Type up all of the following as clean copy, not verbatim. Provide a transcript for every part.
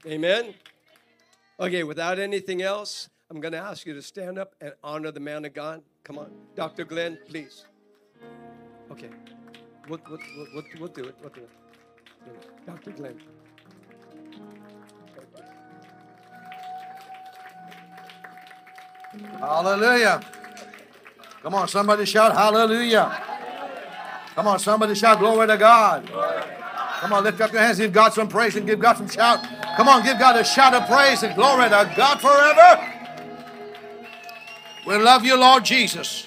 Amen. Okay, without anything else, I'm going to ask you to stand up and honor the man of God. Come on. Dr. Glenn, please. Okay. We'll do it. We'll do it. Dr. Glenn. Hallelujah. Come on, somebody shout hallelujah. Come on, somebody shout glory to God. Come on, lift up your hands, give God some praise and give God some shout. Come on, give God a shout of praise and glory to God forever. We love you, Lord Jesus.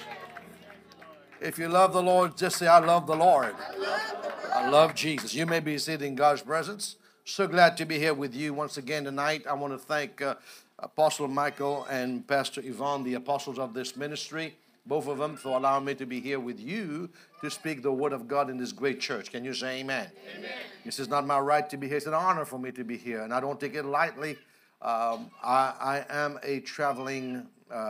If you love the Lord, just say, I love the Lord. I love Jesus. You may be seated in God's presence. So glad to be here with you once again tonight. I want to thank Apostle Michael and Pastor Yvonne, the apostles of this ministry, both of them, for allowing me to be here with you to speak the word of God in this great church. Can you say amen? Amen. This is not my right to be here. It's an honor for me to be here, and I don't take it lightly. I am a traveling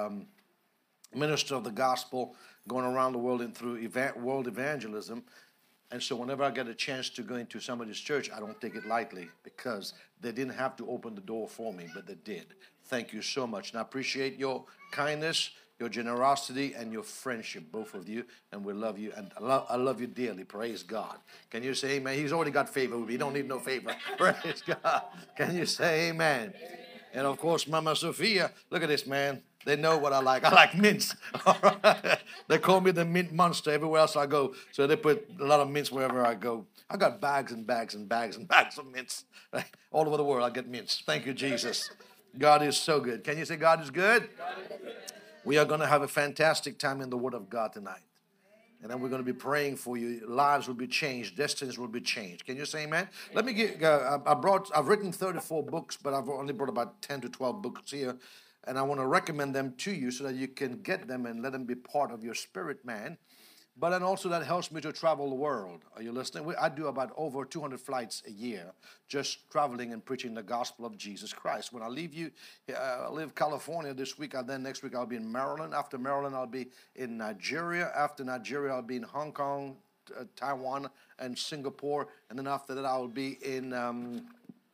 minister of the gospel, going around the world and through world evangelism. And so whenever I get a chance to go into somebody's church, I don't take it lightly because they didn't have to open the door for me, but they did. Thank you so much. And I appreciate your kindness, your generosity, and your friendship, both of you. And we love you. And I love you dearly. Praise God. Can you say amen? He's already got favor with me. He don't need no favor. Praise God. Can you say amen? And of course, Mama Sophia, look at this, man. They know what I like. I like mints. All right. They call me the mint monster everywhere else I go. So they put a lot of mints wherever I go. I got bags and bags and bags and bags of mints. Right? All over the world, I get mints. Thank you, Jesus. God is so good. Can you say God is good? God is good. We are going to have a fantastic time in the Word of God tonight. And then we're going to be praying for you. Lives will be changed. Destinies will be changed. Can you say amen? Let me get, I've written 34 books, but I've only brought about 10 to 12 books here. And I want to recommend them to you so that you can get them and let them be part of your spirit, man. But then also that helps me to travel the world. Are you listening? I do about over 200 flights a year just traveling and preaching the gospel of Jesus Christ. When I leave you, I leave California this week, and then next week I'll be in Maryland. After Maryland, I'll be in Nigeria. After Nigeria, I'll be in Hong Kong, Taiwan, and Singapore. And then after that, I'll be in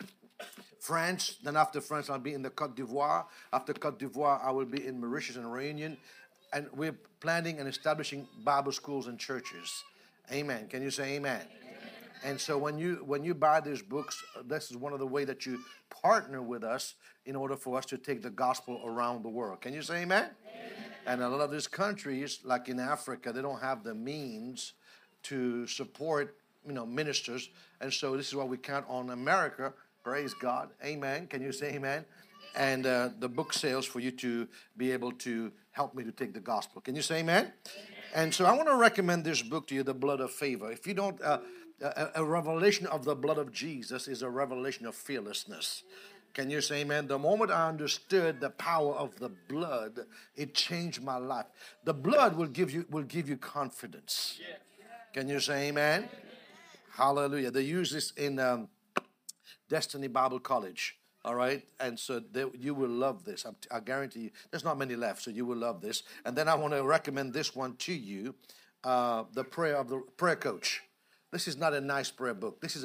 France. Then after France, I'll be in the Côte d'Ivoire. After Côte d'Ivoire, I will be in Mauritius and Réunion. And we're planning and establishing Bible schools and churches. Amen. Can you say amen? Amen. And so when you buy these books, this is one of the ways that you partner with us in order for us to take the gospel around the world. Can you say amen? Amen. And a lot of these countries, like in Africa, they don't have the means to support, ministers. And so this is why we count on America. Praise God. Amen. Can you say amen? And the book sales for you to be able to help me to take the gospel. Can you say amen? Amen. And so I want to recommend this book to you, The Blood of Favor. If you don't, a revelation of the blood of Jesus is a revelation of fearlessness. Can you say amen? The moment I understood the power of the blood, it changed my life. The blood will give you confidence. Can you say amen? Amen. Hallelujah. They use this in Destiny Bible College. All right, and so you will love this. I guarantee you. There's not many left, so you will love this. And then I want to recommend this one to you, the prayer coach. This is not a nice prayer book. This is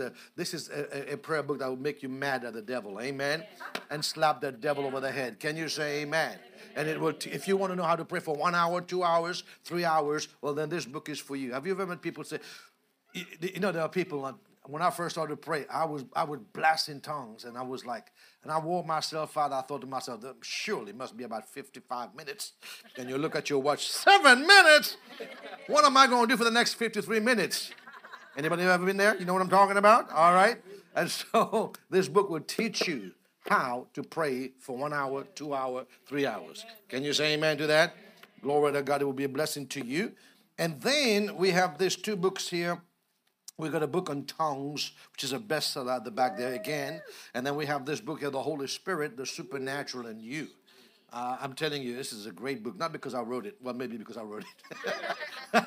a prayer book that will make you mad at the devil. Amen. And slap that devil over the head. Can you say amen? And it will. If you want to know how to pray for 1 hour, 2 hours, 3 hours, well, then this book is for you. Have you ever met people say, there are people. When I first started to pray, I would blast in tongues, and I was like, and I wore myself out. I thought to myself, surely it must be about 55 minutes. And you look at your watch, 7 minutes? What am I going to do for the next 53 minutes? Anybody ever been there? You know what I'm talking about? All right. And so this book will teach you how to pray for 1 hour, 2 hours, 3 hours. Can you say amen to that? Glory to God. It will be a blessing to you. And then we have these 2 books here. We've got a book on tongues, which is a bestseller at the back there again. And then we have this book here, The Holy Spirit, The Supernatural in You. I'm telling you, this is a great book. Not because I wrote it. Well, maybe because I wrote it.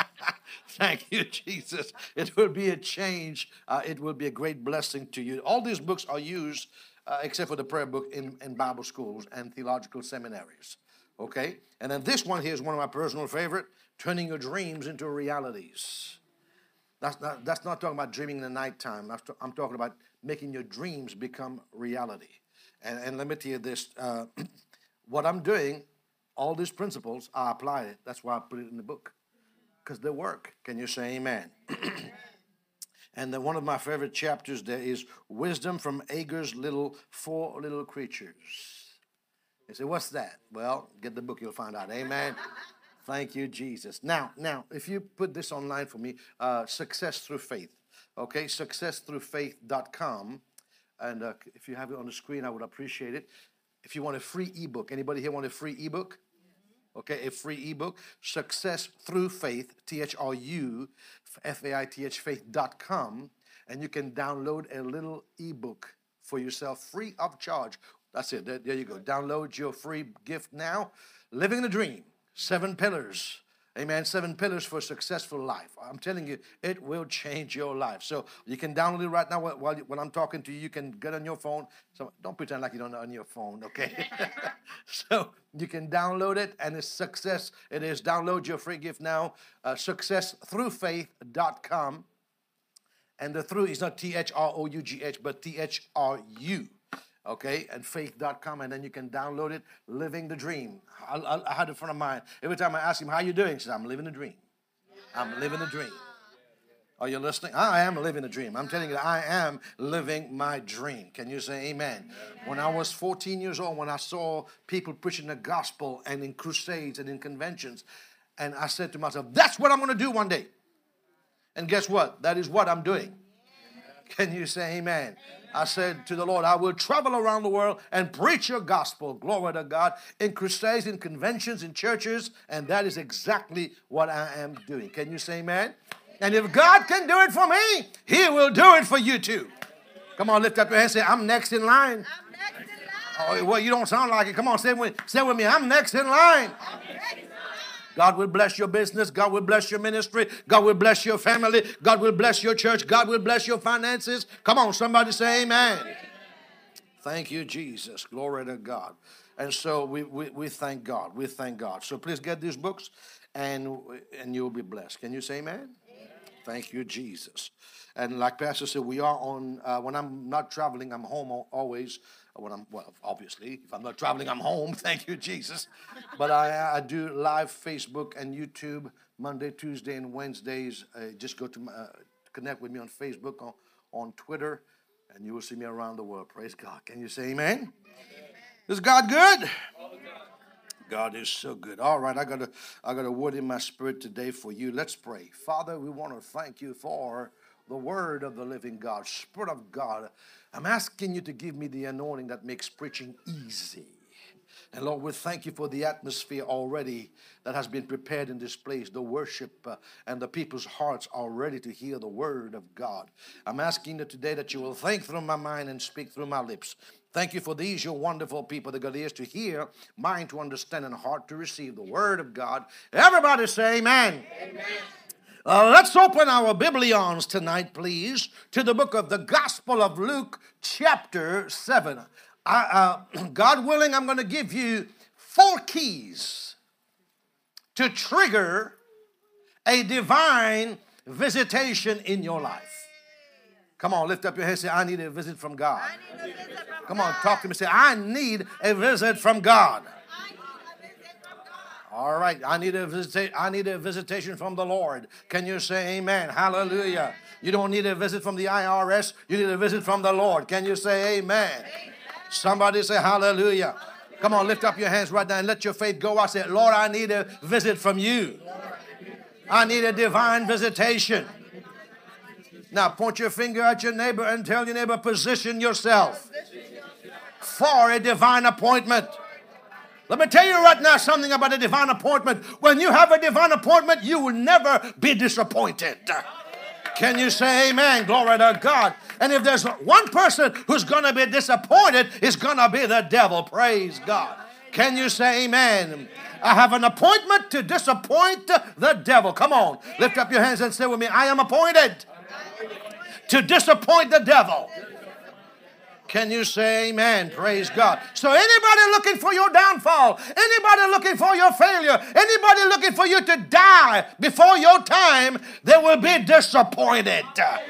Thank you, Jesus. It will be a change. It will be a great blessing to you. All these books are used, except for the prayer book, in Bible schools and theological seminaries. Okay? And then this one here is one of my personal favorite, Turning Your Dreams into Realities. That's not talking about dreaming in the nighttime. I'm talking about making your dreams become reality. And let me tell you this, what I'm doing, all these principles, I apply it. That's why I put it in the book, because they work. Can you say amen? And then one of my favorite chapters there is Wisdom from Agar's Four Little Creatures. You say, what's that? Well, get the book, you'll find out. Amen. Thank you, Jesus. Now, if you put this online for me, Success Through Faith. Okay, successthroughfaith.com. And if you have it on the screen, I would appreciate it. If you want a free ebook, anybody here want a free ebook? Okay, a free ebook, Success Through Faith, THRUFAITH faith.com, and you can download a little ebook for yourself free of charge. That's it. There you go. Download your free gift now. Living the Dream, 7 pillars. Amen. 7 pillars for a successful life. I'm telling you, it will change your life. So you can download it right now when I'm talking to you. You can get on your phone. So don't pretend like you don't know on your phone, okay? So you can download it, and it's success. It is download your free gift now. Successthroughfaith.com. And the through is not THROUGH, but THRU. Okay, and faith.com, and then you can download it, Living the Dream. I had a friend of mine, every time I ask him, how you doing? He says, I'm living the dream. I'm living the dream. Are you listening? I am living the dream. I'm telling you, I am living my dream. Can you say amen? When I was 14 years old, when I saw people preaching the gospel and in crusades and in conventions, and I said to myself, that's what I'm going to do one day. And guess what? That is what I'm doing. Can you say amen? I said to the Lord, I will travel around the world and preach your gospel, glory to God, in crusades, in conventions, in churches, and that is exactly what I am doing. Can you say amen? And if God can do it for me, He will do it for you too. Come on, lift up your hand and say, I'm next in line. I'm next in line. Oh, well, you don't sound like it. Come on, say it with me. I'm next in line. God will bless your business. God will bless your ministry. God will bless your family. God will bless your church. God will bless your finances. Come on, somebody say amen. Thank you, Jesus. Glory to God. And so we thank God. We thank God. So please get these books and you'll be blessed. Can you say amen? Thank you, Jesus. And like Pastor said, we are on, when I'm not traveling, I'm home always. Obviously, if I'm not traveling, I'm home. Thank you, Jesus. But I do live Facebook and YouTube Monday, Tuesday, and Wednesdays. Just go to connect with me on Facebook, on Twitter, and you will see me around the world. Praise God. Can you say amen? Is God good? God is so good. All right, I got a word in my spirit today for you. Let's pray. Father, we want to thank you for the word of the living God, Spirit of God. I'm asking you to give me the anointing that makes preaching easy. And Lord, we thank you for the atmosphere already that has been prepared in this place. The worship and the people's hearts are ready to hear the word of God. I'm asking you today that you will think through my mind and speak through my lips. Thank you for these, your wonderful people that got ears to hear, mind to understand, and heart to receive the word of God. Everybody say amen. Amen. Let's open our Biblions tonight, please, to the book of the Gospel of Luke, chapter 7. God willing, I'm going to give you 4 keys to trigger a divine visitation in your life. Come on, lift up your head and say, I need a visit from God. Come on, talk to me. Say, I need a visit from God. All right, I need a visitation from the Lord. Can you say amen? Hallelujah. You don't need a visit from the IRS. You need a visit from the Lord. Can you say amen? Somebody say hallelujah. Come on, lift up your hands right now and let your faith go out. Say, Lord, I need a visit from you. I need a divine visitation. Now, point your finger at your neighbor and tell your neighbor, position yourself for a divine appointment. Let me tell you right now something about a divine appointment. When you have a divine appointment, you will never be disappointed. Can you say amen? Glory to God. And if there's one person who's going to be disappointed, it's going to be the devil. Praise God. Can you say amen? I have an appointment to disappoint the devil. Come on. Lift up your hands and say with me, I am appointed to disappoint the devil. Can you say amen? Praise God. So anybody looking for your downfall, anybody looking for your failure, anybody looking for you to die before your time, they will be disappointed.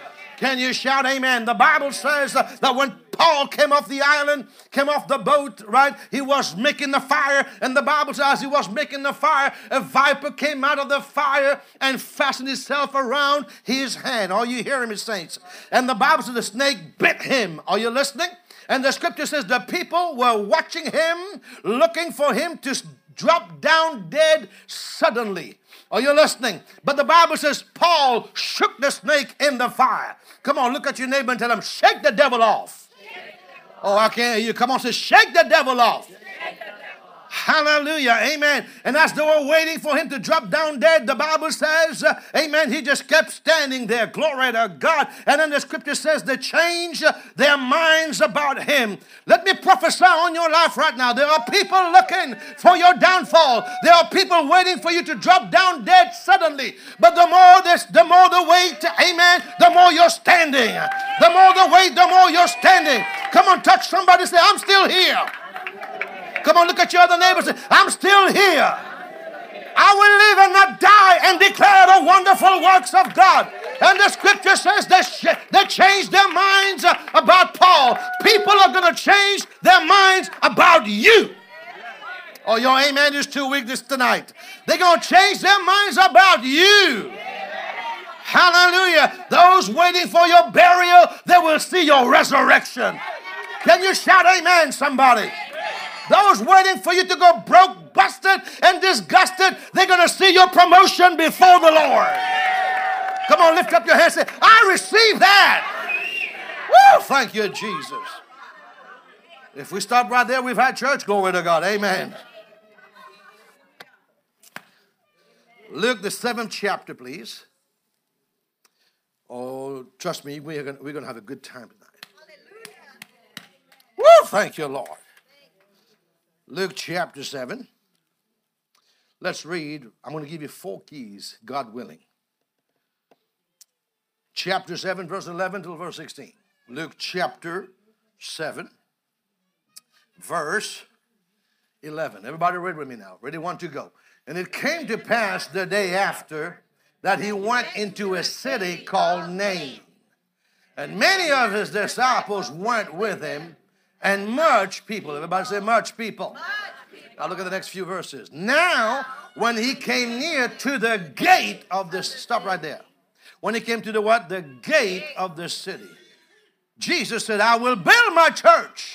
Can you shout amen? The Bible says that when Paul came off the island, came off the boat, right? He was making the fire. And the Bible says as he was making the fire, a viper came out of the fire and fastened itself around his hand. Are you hearing me, saints? And the Bible says the snake bit him. Are you listening? And the scripture says the people were watching him, looking for him to drop down dead suddenly. Are you listening? But the Bible says Paul shook the snake in the fire. Come on, look at your neighbor and tell him, shake the devil off. Oh, I can't hear you. Come on, say, shake the devil off. Hallelujah. Amen. And as they were waiting for him to drop down dead, the Bible says, amen, he just kept standing there. Glory to God. And then the scripture says they changed their minds about him. Let me prophesy on your life right now. There are people looking for your downfall. There are people waiting for you to drop down dead suddenly. But the more the wait, amen, the more you're standing. The more the wait, the more you're standing. Come on, touch somebody, say, I'm still here. Come on, look at your other neighbors. I'm still here. I will live and not die and declare the wonderful works of God. And the scripture says they changed their minds about Paul. People are going to change their minds about you. Oh, your amen is too weak this tonight. They're going to change their minds about you. Hallelujah. Those waiting for your burial, they will see your resurrection. Can you shout amen, somebody? Those waiting for you to go broke, busted, and disgusted, they're going to see your promotion before the Lord. Come on, lift up your hands and say, I receive that. Woo, thank you, Jesus. If we stop right there, we've had church. Glory to God. Amen. Luke, the 7th chapter, please. Oh, trust me, we're going to have a good time tonight. Woo, thank you, Lord. Luke chapter 7. Let's read. I'm going to give you 4 keys, God willing. Chapter 7, verse 11 to verse 16. Luke chapter 7, verse 11. Everybody read with me now. Ready? 1, 2, go. And it came to pass the day after that he went into a city called Nain. And many of his disciples went with him. And much people. Everybody say much people. Now look at the next few verses. Now, when he came near to the gate of this, stop right there. When he came to the what? The gate of the city. Jesus said, I will build my church.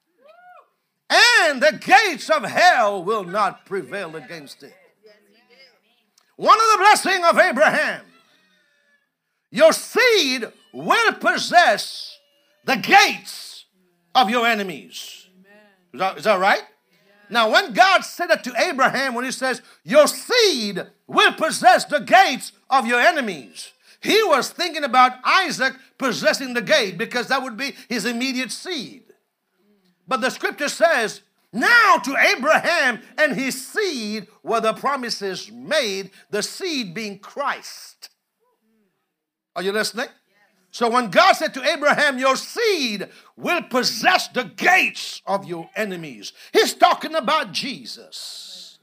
And the gates of hell will not prevail against it. One of the blessings of Abraham. Your seed will possess the gates of your enemies. Is that right? Now, when God said it to Abraham, when he says, your seed will possess the gates of your enemies, he was thinking about Isaac possessing the gate because that would be his immediate seed. But the scripture says, now to Abraham and his seed were the promises made, the seed being Christ. Are you listening? So when God said to Abraham, your seed will possess the gates of your enemies, he's talking about Jesus.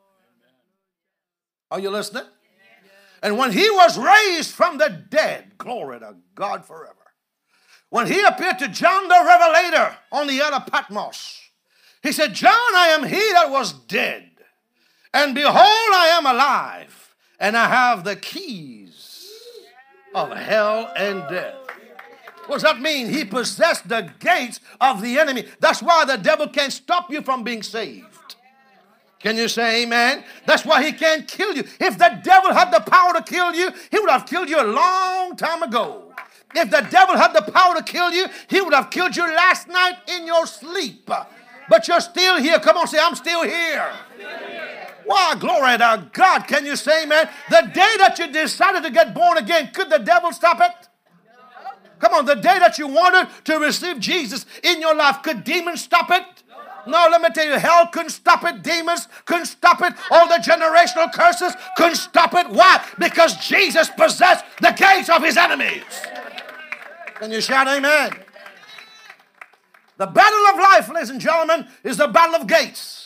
Are you listening? And when he was raised from the dead, glory to God forever. When he appeared to John the Revelator on the Isle of Patmos, he said, John, I am he that was dead. And behold, I am alive. And I have the keys of hell and death. What does that mean? He possessed the gates of the enemy. That's why the devil can't stop you from being saved. Can you say amen? That's why he can't kill you. If the devil had the power to kill you, he would have killed you a long time ago. If the devil had the power to kill you, he would have killed you last night in your sleep. But you're still here. Come on, say, I'm still here. Why, glory to God. Can you say amen? The day that you decided to get born again, could the devil stop it? Come on, the day that you wanted to receive Jesus in your life, could demons stop it? No, let me tell you, hell couldn't stop it. Demons couldn't stop it. All the generational curses couldn't stop it. Why? Because Jesus possessed the gates of his enemies. Can you shout amen? The battle of life, ladies and gentlemen, is the battle of gates.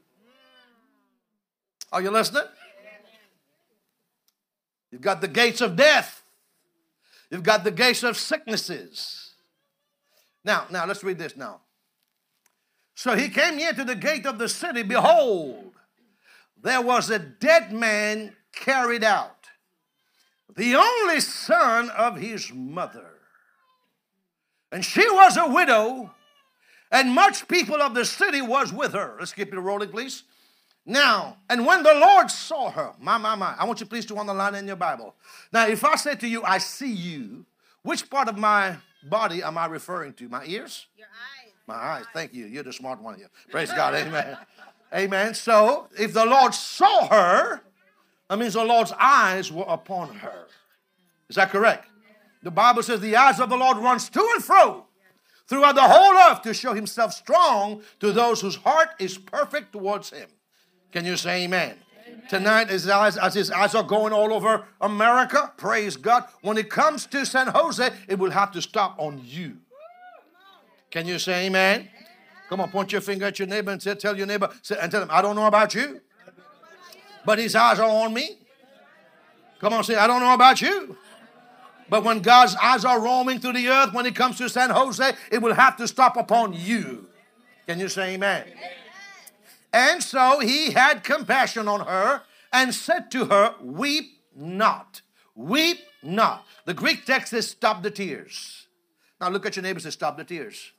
Are you listening? You've got the gates of death. You've got the gates of sicknesses. Now, let's read this now. So he came near to the gate of the city. Behold, there was a dead man carried out, the only son of his mother. And she was a widow, and much people of the city was with her. Let's keep it rolling, please. Now, and when the Lord saw her, my, I want you please to underline in your Bible. Now, if I say to you, I see you, which part of my body am I referring to? My ears? Your eyes. My eyes. Thank you. You're the smart one here. Praise God. Amen. Amen. So, if the Lord saw her, that means the Lord's eyes were upon her. Is that correct? The Bible says the eyes of the Lord runs to and fro throughout the whole earth to show himself strong to those whose heart is perfect towards him. Can you say amen? Amen. Tonight, as his eyes are going all over America, praise God, when it comes to San Jose, it will have to stop on you. Can you say amen? Amen. Come on, point your finger at your neighbor and tell your neighbor, and tell him, I don't know about you, but his eyes are on me. Come on, say, I don't know about you. But when God's eyes are roaming through the earth, when it comes to San Jose, it will have to stop upon you. Can you say amen? Amen. And so he had compassion on her and said to her, weep not. Weep not. The Greek text says, stop the tears. Now look at your neighbor and say, stop the tears.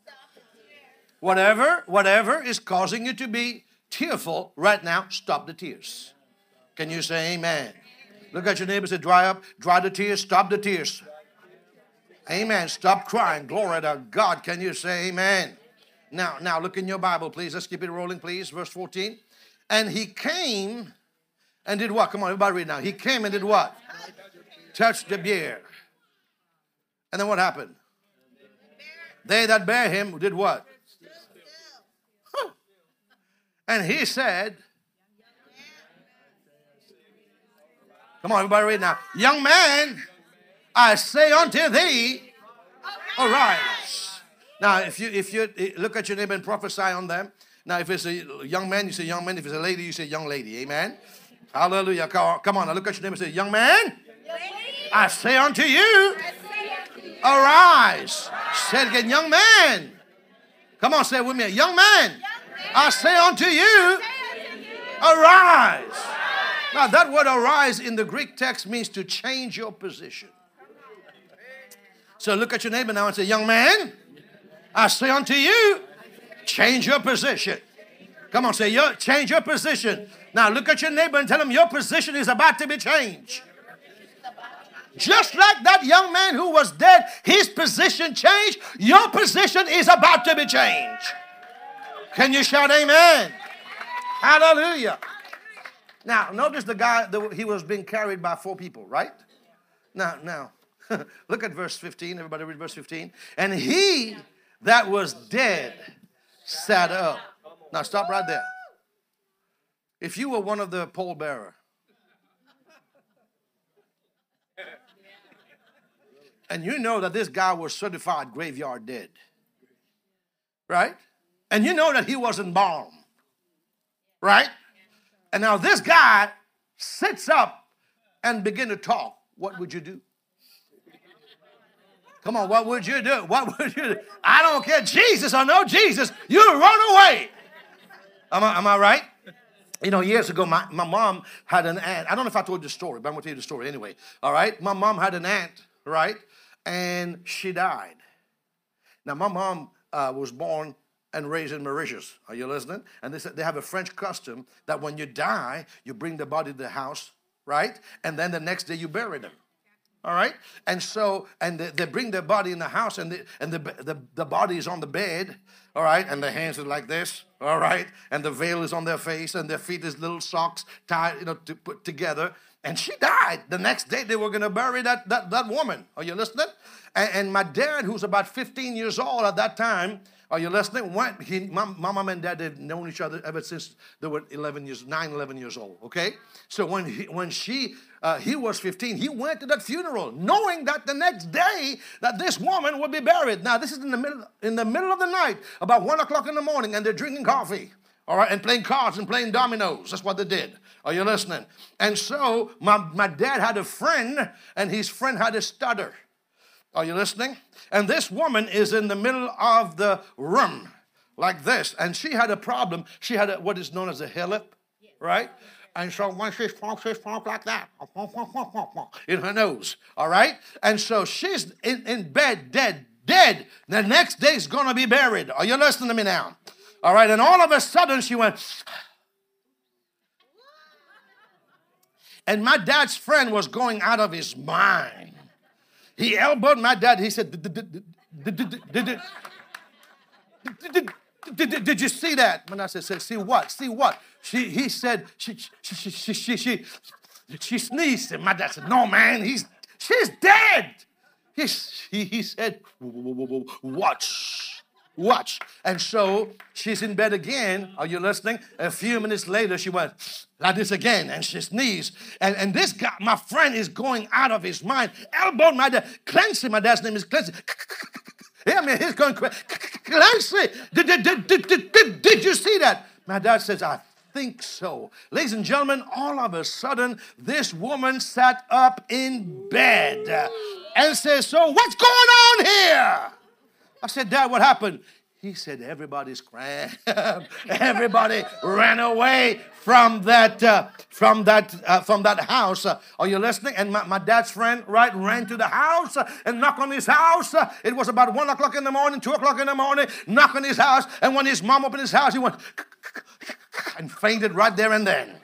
Whatever is causing you to be tearful right now, stop the tears. Can you say amen? Look at your neighbor and say, dry the tears, stop the tears. Amen. Stop crying. Glory to God. Can you say amen? Now look in your Bible, please. Let's keep it rolling, please. Verse 14. And he came and did what? Come on, everybody read now. He came and did what? Touched the bier. And then what happened? They that bear him did what? Huh. And he said, come on, everybody read now. Young man, I say unto thee, arise. Now, if you look at your neighbor and prophesy on them. Now, if it's a young man, you say young man. If it's a lady, you say young lady. Amen. Hallelujah. Come on. Now look at your neighbor and say, young man, I say unto you, arise. Say it again, young man. Come on, say it with me. Young man, I say unto you, arise. Now, that word arise in the Greek text means to change your position. So look at your neighbor now and say, young man, I say unto you, change your position. Come on, say, change your position. Now look at your neighbor and tell him your position is about to be changed. Just like that young man who was dead, his position changed. Your position is about to be changed. Can you shout amen? Hallelujah. Now, notice the guy, he was being carried by 4 people, right? Now, look at verse 15. Everybody read verse 15. And he that was dead sat up. Now, stop right there. If you were one of the pallbearer, and you know that this guy was certified graveyard dead, right? And you know that he was embalmed, right? And now this guy sits up and begin to talk. What would you do? Come on, what would you do? What would you do? I don't care, Jesus or no Jesus, you run away. Am I right? You know, years ago, my mom had an aunt. I don't know if I told you the story, but I'm going to tell you the story anyway. All right? My mom had an aunt, right? And she died. Now, my mom was born and raised in Mauritius. Are you listening? And they have a French custom that when you die, you bring the body to the house, right? And then the next day you bury them. All right? And so, they bring their body in the house, and the body is on the bed, all right? And their hands are like this, all right? And the veil is on their face, and their feet is little socks tied, to put together. And she died. The next day, they were going to bury that woman. Are you listening? And my dad, who's about 15 years old at that time, are you listening? My mom and dad had known each other ever since they were 11 years old, okay? So when he was 15, he went to that funeral knowing that the next day that this woman would be buried. Now, this is in the middle of the night, about 1 o'clock in the morning, and they're drinking coffee, all right, and playing cards and playing dominoes. That's what they did. Are you listening? And so my dad had a friend, and his friend had a stutter. Are you listening? And this woman is in the middle of the room like this. And she had a problem. She had what is known as a hair lip, right? And so when she smokes like that in her nose, all right? And so she's in bed, dead. The next day is going to be buried. Are you listening to me now? All right, and all of a sudden she went, and my dad's friend was going out of his mind. He elbowed my dad. He said, did you see that? And I said, see what? See what? He said, she sneezed. And my dad said, no, man, she's dead. He said, watch. And so she's in bed again. Are you listening? A few minutes later, she went like this again, and she sneezed. And this guy, my friend, is going out of his mind. Elbowed my dad. Clancy, my dad's name is Clancy. Yeah, I mean, he's going crazy. Clancy, did you see that? My dad says, I think so. Ladies and gentlemen, all of a sudden, this woman sat up in bed and says, so what's going on here? I said, Dad, what happened? He said, everybody's crying. Everybody ran away from that house. Are you listening? And my dad's friend, right, ran to the house and knocked on his house. It was about 1 o'clock in the morning, 2 o'clock in the morning, knocked on his house. And when his mom opened his house, he went and fainted right there and then.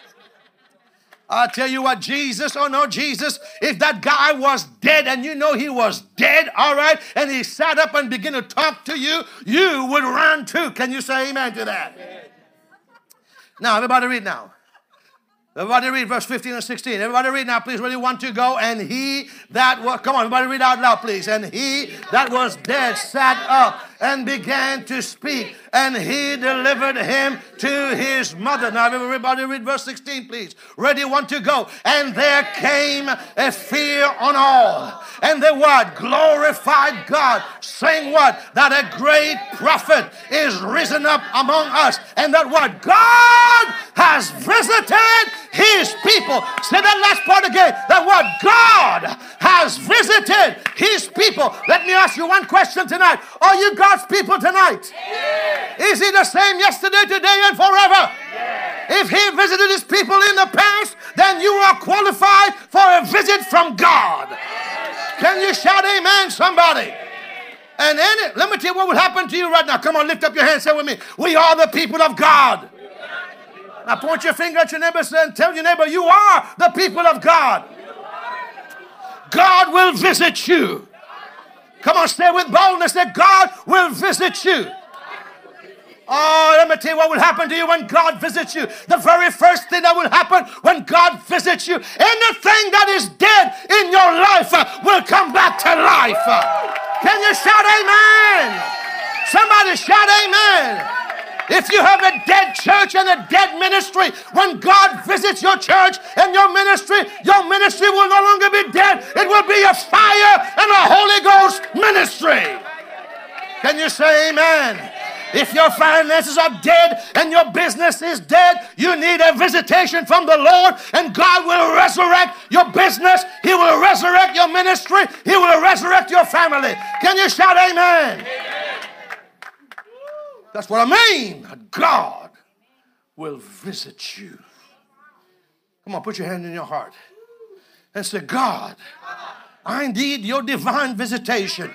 I tell you what, Jesus, if that guy was dead and you know he was dead, all right, and he sat up and began to talk to you, you would run too. Can you say amen to that? Amen. Now, everybody read now. Everybody read verse 15 and 16. Everybody read now, please. Ready, 1, 2, go. And he that was, come on, everybody read out loud, please. And he that was dead sat up and began to speak. And he delivered him to his mother. Now, everybody read verse 16, please. Ready, 1, 2, go. And there came a fear on all. And they what? Glorified God, saying what? That a great prophet is risen up among us. And that what? God has visited his people. Say that last part again. That what? God has visited his people. Let me ask you one question tonight. Are you God's people tonight? Yeah. Is he the same yesterday, today, and forever? Yeah. If he visited his people in the past, then you are qualified for a visit from God. Can you shout amen, somebody? And let me tell you what will happen to you right now. Come on, lift up your hand, say with me. We are the people of God. Now point your finger at your neighbor and tell your neighbor, you are the people of God. God will visit you. Come on, say with boldness that God will visit you. Oh, let me tell you what will happen to you when God visits you. The very first thing that will happen when God visits you, anything that is dead in your life will come back to life. Can you shout amen? Somebody shout amen. If you have a dead church and a dead ministry, when God visits your church and your ministry will no longer be dead. It will be a fire and a Holy Ghost ministry. Can you say amen? If your finances are dead and your business is dead, you need a visitation from the Lord, and God will resurrect your business. He will resurrect your ministry. He will resurrect your family. Can you shout amen? That's what I mean. God will visit you. Come on, put your hand in your heart and say, God, I need your divine visitation.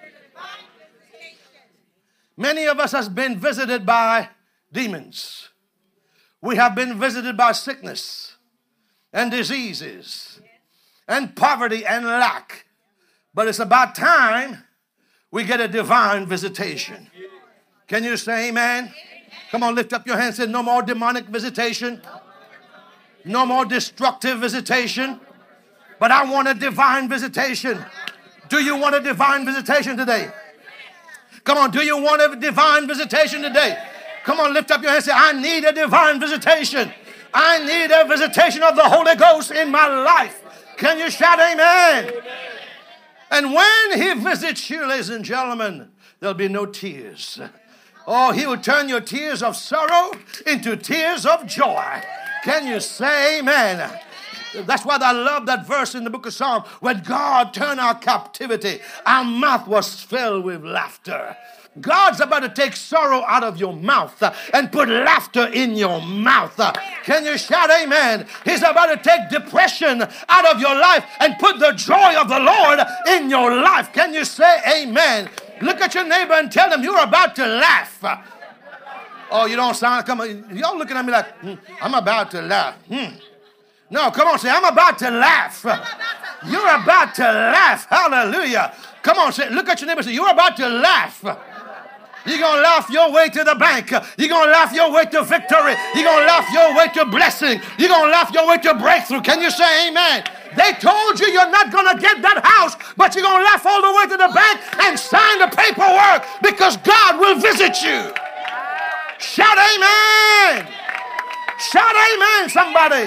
Many of us have been visited by demons. We have been visited by sickness and diseases and poverty and lack. But it's about time we get a divine visitation. Can you say amen? Come on, lift up your hands and say, no more demonic visitation. No more destructive visitation. But I want a divine visitation. Do you want a divine visitation today? Come on, do you want a divine visitation today? Come on, lift up your hands and say, I need a divine visitation. I need a visitation of the Holy Ghost in my life. Can you shout amen? And when he visits you, ladies and gentlemen, there'll be no tears. Oh, he will turn your tears of sorrow into tears of joy. Can you say amen? That's why I love that verse in the book of Psalms. When God turned our captivity, our mouth was filled with laughter. God's about to take sorrow out of your mouth and put laughter in your mouth. Can you shout amen? He's about to take depression out of your life and put the joy of the Lord in your life. Can you say amen? Look at your neighbor and tell them you're about to laugh. Oh, you don't sound, come on, y'all looking at me like, I'm about to laugh. No, come on, say, I'm about to laugh. You're about to laugh. Hallelujah. Come on, say, look at your neighbor and say, you're about to laugh. You're going to laugh your way to the bank. You're going to laugh your way to victory. You're going to laugh your way to blessing. You're going to laugh your way to breakthrough. Can you say amen? They told you you're not going to get that house, but you're going to laugh all the way to the bank and sign the paperwork because God will visit you. Shout amen. Shout amen, somebody.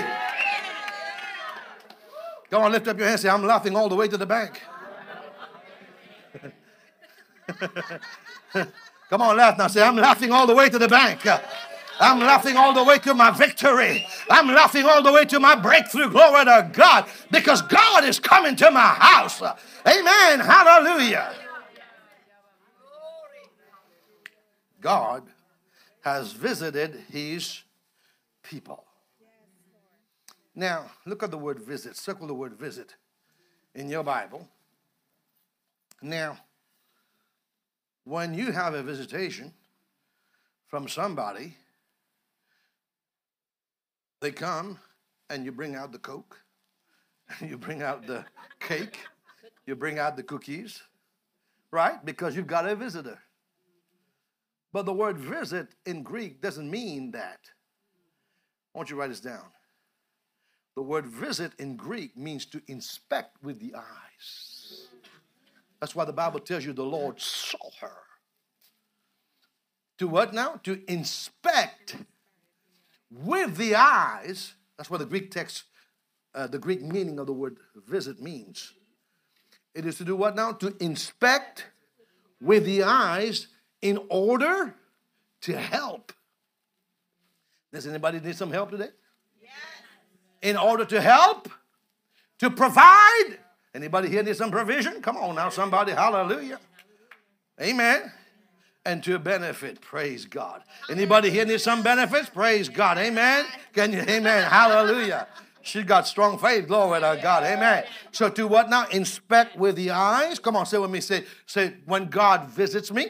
Go on, lift up your hand and say, I'm laughing all the way to the bank. Come on, laugh now. Say, I'm laughing all the way to the bank. I'm laughing all the way to my victory. I'm laughing all the way to my breakthrough. Glory to God. Because God is coming to my house. Amen. Hallelujah. God has visited his people. Now, look at the word visit. Circle the word visit in your Bible. Now, when you have a visitation from somebody, they come and you bring out the Coke, you bring out the cake, you bring out the cookies, right? Because you've got a visitor. But the word visit in Greek doesn't mean that. I want you to write this down. The word visit in Greek means to inspect with the eyes. That's why the Bible tells you the Lord saw her. To what now? To inspect with the eyes. That's what the Greek text, the Greek meaning of the word visit means. It is to do what now? To inspect with the eyes in order to help. Does anybody need some help today? Yes. In order to help, to provide. Anybody here need some provision? Come on now, somebody. Hallelujah. Amen. And to benefit. Praise God. Anybody here need some benefits? Praise God. Amen. Can you? Amen. Hallelujah. She got strong faith. Glory to God. Amen. So to what now? Inspect with the eyes. Come on, say with me. Say, when God visits me,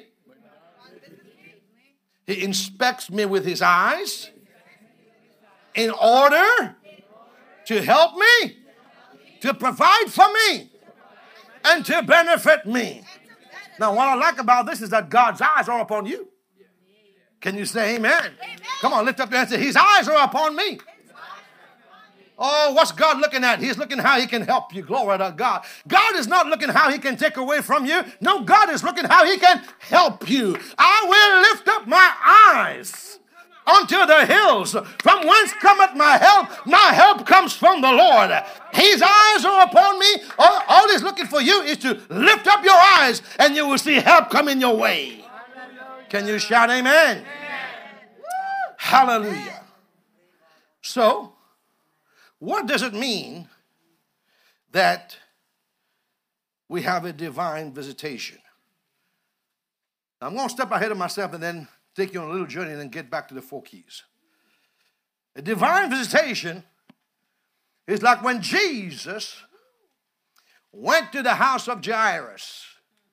he inspects me with his eyes in order to help me, to provide for me, and to benefit me. Now, what I like about this is that God's eyes are upon you. Can you say amen? Come on, lift up your hand and say, his eyes are upon me. Oh, what's God looking at? He's looking how he can help you. Glory to God. God is not looking how he can take away from you. No, God is looking how he can help you. I will lift up my eyes unto the hills. From whence cometh my help? My help comes from the Lord. His eyes are upon me. All he's looking for you is to lift up your eyes and you will see help coming your way. Can you shout amen? Amen. Hallelujah. So, what does it mean that we have a divine visitation? Now, I'm going to step ahead of myself and then take you on a little journey and then get back to the 4 keys. A divine visitation is like when Jesus went to the house of Jairus,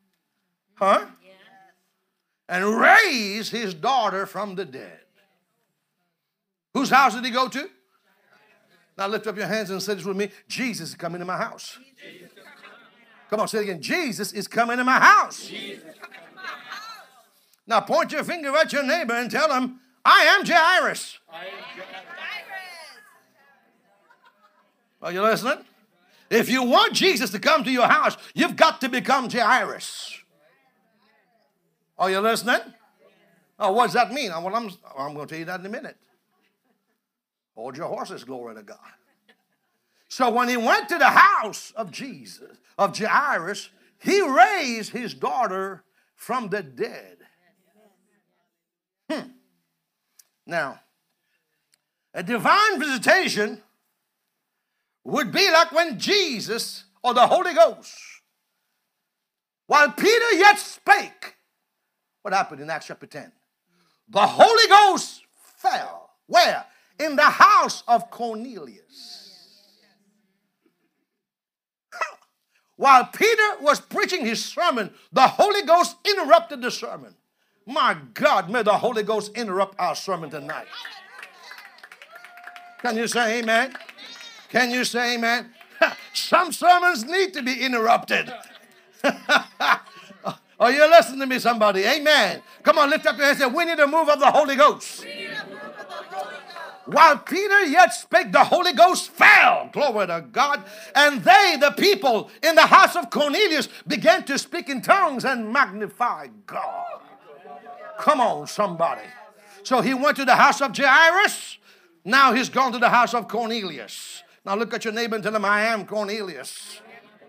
and raised his daughter from the dead. Whose house did he go to? Now lift up your hands and say this with me. Jesus is coming to my house. Come on, say it again. Jesus is coming to my house. Now point your finger at your neighbor and tell him, I am Jairus. Are you listening? If you want Jesus to come to your house, you've got to become Jairus. Are you listening? Oh, what does that mean? Well, I'm going to tell you that in a minute. Hold your horses, glory to God. So when he went to the house of Jesus, of Jairus, he raised his daughter from the dead. Now, a divine visitation would be like when Jesus or the Holy Ghost, while Peter yet spake, what happened in Acts chapter 10? The Holy Ghost fell. Where? In the house of Cornelius. While Peter was preaching his sermon, the Holy Ghost interrupted the sermon. My God, may the Holy Ghost interrupt our sermon tonight. Can you say amen? Can you say amen? Some sermons need to be interrupted. Are you listening to me, somebody? Amen. Come on, lift up your hands and say, we need a move of the Holy Ghost. While Peter yet spake, the Holy Ghost fell. Glory to God. And they, the people in the house of Cornelius, began to speak in tongues and magnify God. Come on, somebody. So he went to the house of Jairus. Now he's gone to the house of Cornelius. Now look at your neighbor and tell him, I am Cornelius.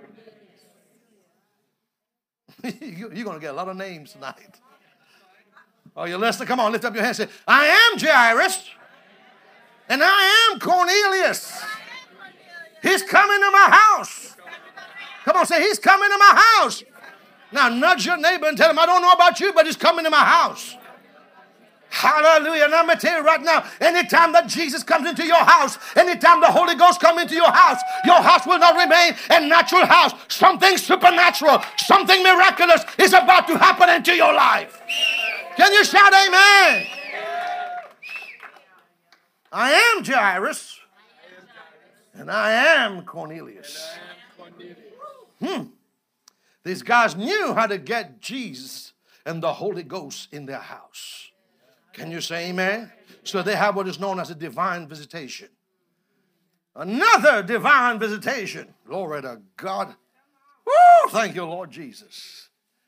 You're going to get a lot of names tonight. Are you listening? Come on, lift up your hands and say, I am Jairus. And I am Cornelius. He's coming to my house. Come on, say, he's coming to my house. Now nudge your neighbor and tell him, I don't know about you, but he's coming to my house. Hallelujah. And I'm going to tell you right now, anytime that Jesus comes into your house, anytime the Holy Ghost comes into your house will not remain a natural house. Something supernatural, something miraculous is about to happen into your life. Can you shout amen? I am Jairus, and I am Cornelius. These guys knew how to get Jesus and the Holy Ghost in their house. Can you say amen? So they have what is known as a divine visitation. Another divine visitation. Glory to God. Woo, thank you, Lord Jesus.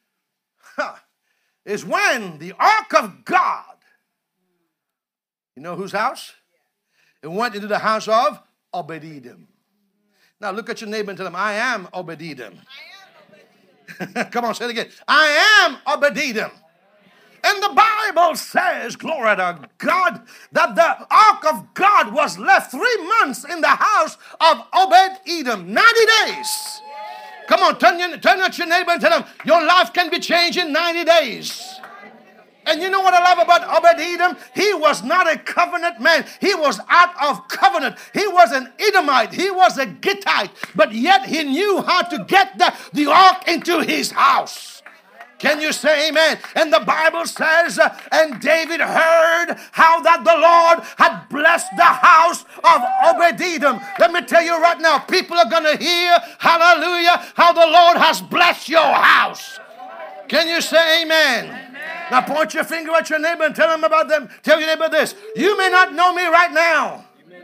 Is when the ark of God, you know whose house? It went into the house of Obed-Edom. Now look at your neighbor and tell him, I am Obed-Edom. Come on, say it again. I am Obed-Edom. And the Bible says, glory to God, that the ark of God was left 3 months in the house of Obed-Edom. 90 days. Come on, turn at your neighbor and tell him, your life can be changed in 90 days. And you know what I love about Obed-Edom? He was not a covenant man. He was out of covenant. He was an Edomite. He was a Gittite. But yet he knew how to get the ark into his house. Can you say amen? And the Bible says, and David heard how that the Lord had blessed the house of Obed-Edom. Let me tell you right now, people are going to hear, hallelujah, how the Lord has blessed your house. Can you say amen? Now point your finger at your neighbor and tell him about them. Tell your neighbor this. You may not know me right now,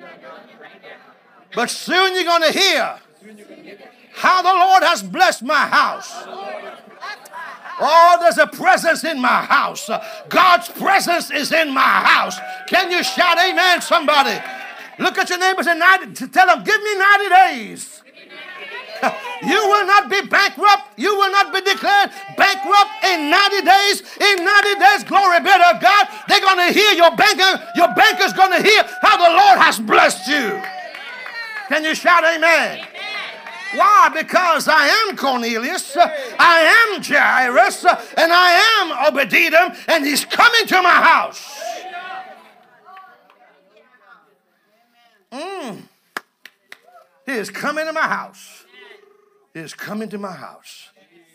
but soon you're going to hear how the Lord has blessed my house. Oh, there's a presence in my house. God's presence is in my house. Can you shout amen, somebody? Look at your neighbors and tell them, give me 90 days. You will not be bankrupt. You will not be declared bankrupt in 90 days. In 90 days, glory be to God. They're going to hear your banker's going to hear how the Lord has blessed you. Can you shout amen? Why? Because I am Cornelius, I am Jairus, and I am Obed-Edom, and he's coming to my house. He is coming to my house. He is coming to my house.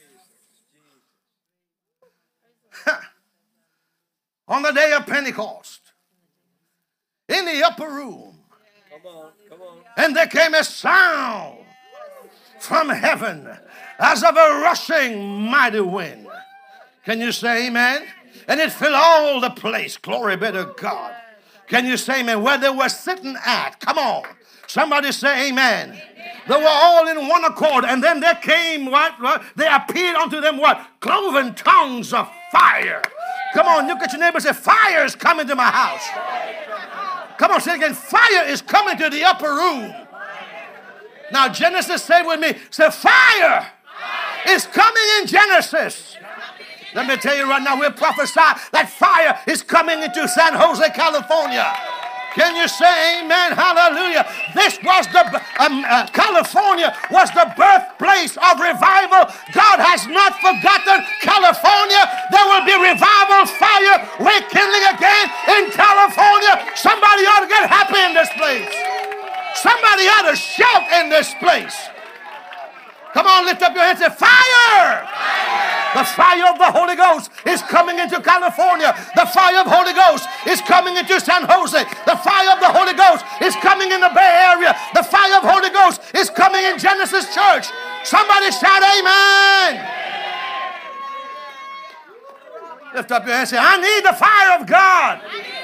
On the day of Pentecost, in the upper room, and there came a sound from heaven as of a rushing mighty wind. Can you say amen? And it filled all the place. Glory be to God. Can you say amen? Where they were sitting at. Come on. Somebody say amen. They were all in one accord. And then there came what? They appeared unto them what? Cloven tongues of fire. Come on, look at your neighbor and say, fire is coming to my house. Come on, say it again. Fire is coming to the upper room. Now Genesis, say with me, say fire is coming in Genesis. Let me tell you right now, we'll prophesy that fire is coming into San Jose, California. Can you say amen? Hallelujah. This was California was the birthplace of revival. God has not forgotten California. There will be revival fire rekindling again in California. Somebody ought to get happy in this place. Somebody ought to shout in this place. Come on, lift up your hands and say, fire! The fire of the Holy Ghost is coming into California. The fire of the Holy Ghost is coming into San Jose. The fire of the Holy Ghost is coming in the Bay Area. The fire of the Holy Ghost is coming in Genesis Church. Somebody shout amen. Lift up your hands and say, I need the fire of God.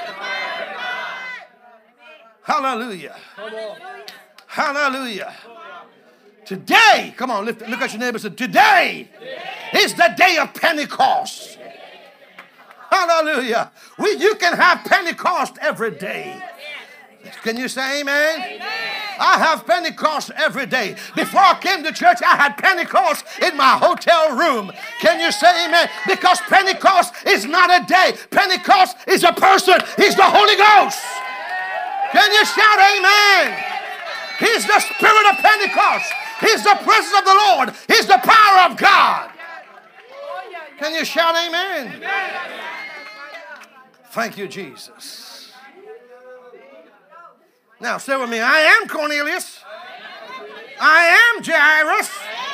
Hallelujah. Hallelujah. Today, come on, look at your neighbor and say, today is the day of Pentecost. Hallelujah. You can have Pentecost every day. Can you say amen? Amen? I have Pentecost every day. Before I came to church, I had Pentecost in my hotel room. Can you say amen? Because Pentecost is not a day. Pentecost is a person. He's the Holy Ghost. Can you shout amen? He's the spirit of Pentecost. He's the presence of the Lord. He's the power of God. Can you shout amen? Thank you, Jesus. Now say with me, I am Cornelius. I am Jairus.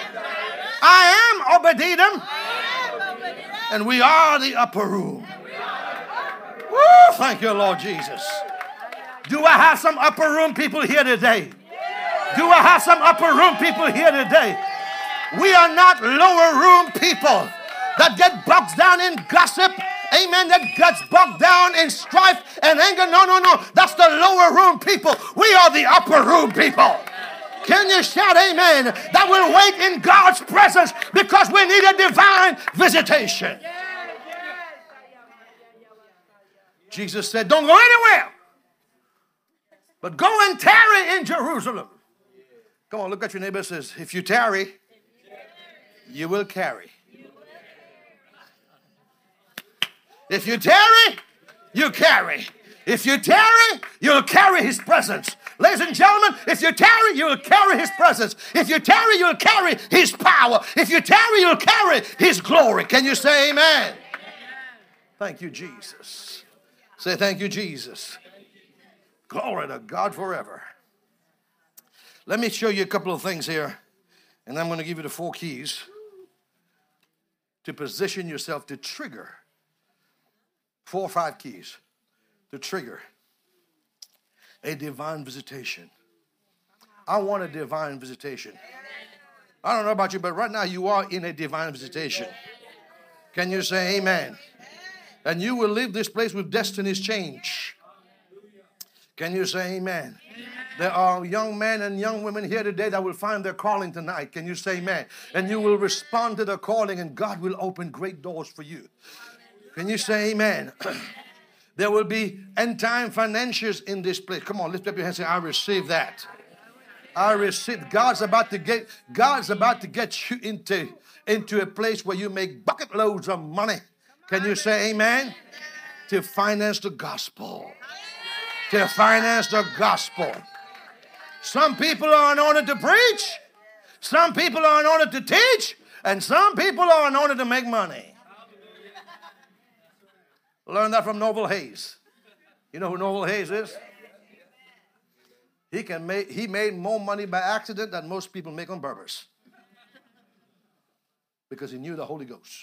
I am Obed-Edom. And we are the upper room. Woo, thank you, Lord Jesus. Do I have some upper room people here today? Do I have some upper room people here today? We are not lower room people that get bogged down in gossip. Amen. That gets bogged down in strife and anger. No. That's the lower room people. We are the upper room people. Can you shout amen? That will wait in God's presence because we need a divine visitation. Jesus said, don't go anywhere, but go and tarry in Jerusalem. Come on, look at your neighbor and says, if you tarry, you will carry. If you tarry, you carry. If you tarry, you'll carry his presence. Ladies and gentlemen, if you tarry, you'll carry his presence. If you tarry, you'll carry his power. If you tarry, you'll carry his glory. Can you say amen? Thank you, Jesus. Say thank you, Jesus. Glory to God forever. Let me show you a couple of things here, and I'm going to give you the 4 keys to position yourself to trigger. 4 or 5 keys to trigger a divine visitation. I want a divine visitation. I don't know about you, but right now you are in a divine visitation. Can you say amen? And you will leave this place with destinies change. Can you say amen? There are young men and young women here today that will find their calling tonight. Can you say amen? And you will respond to the calling and God will open great doors for you. Can you say amen? There will be end time financiers in this place. Come on, lift up your hands and say, I receive that. I receive. God's about to get you into a place where you make bucket loads of money. Can you say amen? To finance the gospel. To finance the gospel. Some people are anointed to preach. Some people are anointed to teach. And some people are anointed to make money. Learn that from Noble Hayes. You know who Noble Hayes is? He made more money by accident than most people make on purpose. Because he knew the Holy Ghost.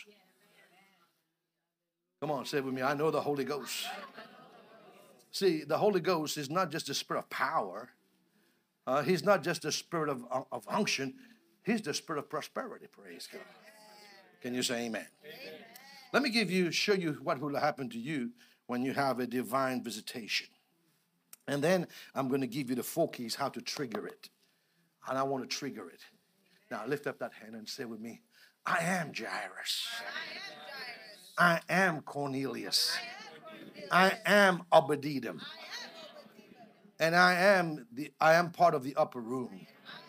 Come on, say it with me. I know the Holy Ghost. See, the Holy Ghost is not just the spirit of power. He's not just the spirit of unction. He's the spirit of prosperity. Praise God. Can you say amen? Amen. Let me show you what will happen to you when you have a divine visitation. And then I'm going to give you the 4 keys how to trigger it. And I want to trigger it. Now lift up that hand and say with me, I am Jairus. I am Cornelius. I am Obed-Edom. And I am part of the upper room.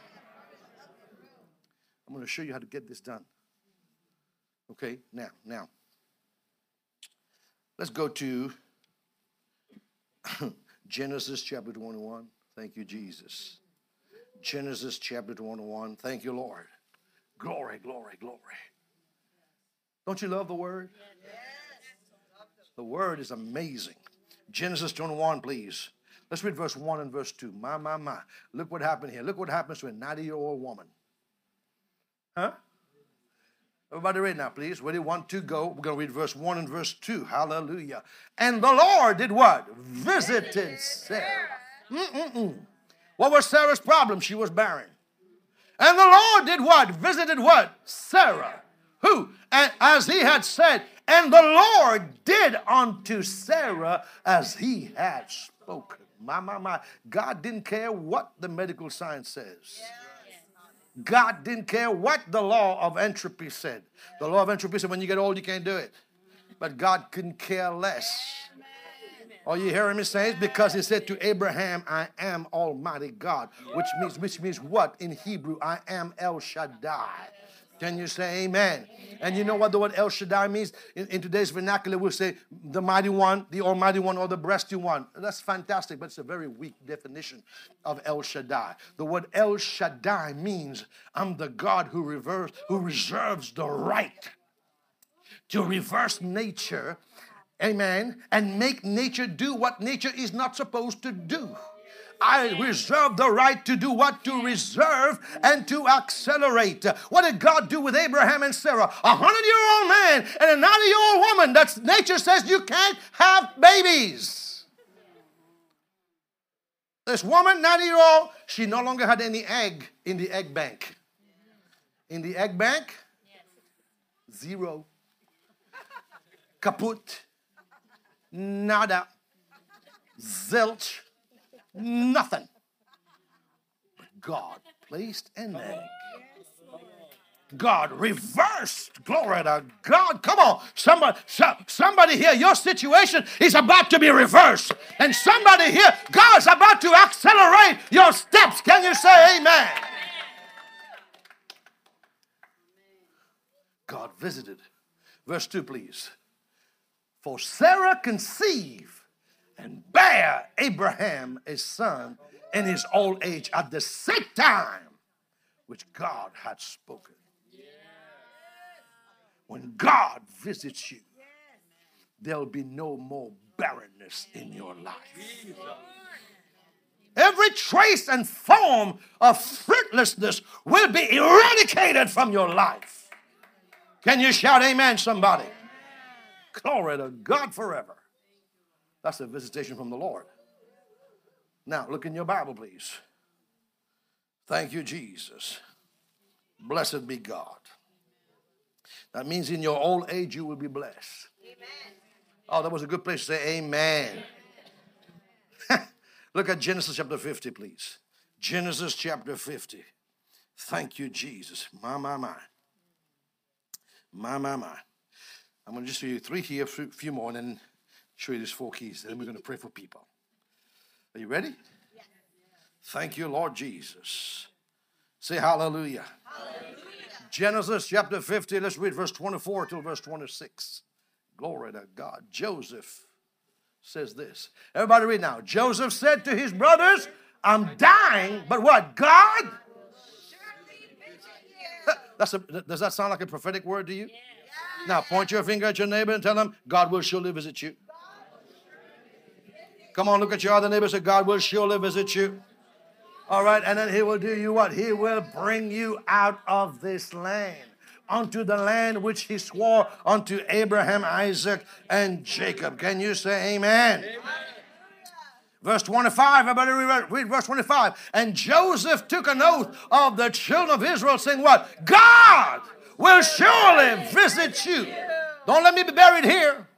I'm going to show you how to get this done. Okay, now. Let's go to Genesis chapter 21. Thank you, Jesus. Genesis chapter 21. Thank you, Lord. Glory, glory, glory. Don't you love the Word? The Word is amazing. Genesis 21, please. Let's read verse 1 and verse 2. My. Look what happened here. Look what happens to a 90-year-old woman. Huh? Everybody read now, please. Where do you want to go? We're going to read verse 1 and verse 2. Hallelujah. And the Lord did what? Visited Sarah. What was Sarah's problem? She was barren. And the Lord did what? Visited what? Sarah. Who? And as he had said, and the Lord did unto Sarah as he had spoken. My. God didn't care what the medical science says. God didn't care what the law of entropy said. The law of entropy said when you get old, you can't do it. But God couldn't care less. Are you hearing me say it? Because he said to Abraham, I am Almighty God. Which means what? In Hebrew, I am El Shaddai. Can you say amen? And you know what the word El Shaddai means? In today's vernacular, we'll say the mighty one, the almighty one, or the breasty one. That's fantastic, but it's a very weak definition of El Shaddai. The word El Shaddai means I'm the God who reserves the right to reverse nature, amen, and make nature do what nature is not supposed to do. I reserve the right to do what? To reserve and to accelerate. What did God do with Abraham and Sarah? 100-year-old man and a 90-year-old woman. That's nature says you can't have babies. This woman, 90-year-old, she no longer had any egg in the egg bank. In the egg bank, zero. Kaput. Nada. Zilch. Nothing. But God placed an egg. God reversed. Glory to God. Come on. Somebody here, your situation is about to be reversed. And somebody here, God's about to accelerate your steps. Can you say amen? God visited. Verse 2, please. For Sarah conceived and bare Abraham a son in his old age at the same time which God had spoken. When God visits you, there'll be no more barrenness in your life. Every trace and form of fruitlessness will be eradicated from your life. Can you shout amen, somebody? Glory to God forever. That's a visitation from the Lord. Now, look in your Bible, please. Thank you, Jesus. Blessed be God. That means in your old age you will be blessed. Amen. Oh, that was a good place to say amen. Look at Genesis chapter 50, please. Genesis chapter 50. Thank you, Jesus. My. I'm going to just show you 3 here, a few more, and then show you these 4 keys. Then we're going to pray for people. Are you ready? Yes. Thank you, Lord Jesus. Say hallelujah. Hallelujah. Genesis chapter 50. Let's read verse 24 till verse 26. Glory to God. Joseph says this. Everybody read now. Joseph said to his brothers, I'm dying, but what? God? Does that sound like a prophetic word to you? Yeah. Now point your finger at your neighbor and tell them, God will surely visit you. Come on, look at your other neighbor and say, God will surely visit you. All right, and then he will do you what? He will bring you out of this land, unto the land which he swore unto Abraham, Isaac, and Jacob. Can you say amen? Amen. Verse 25, everybody read verse 25. And Joseph took an oath of the children of Israel, saying what? God will surely visit you. Don't let me be buried here.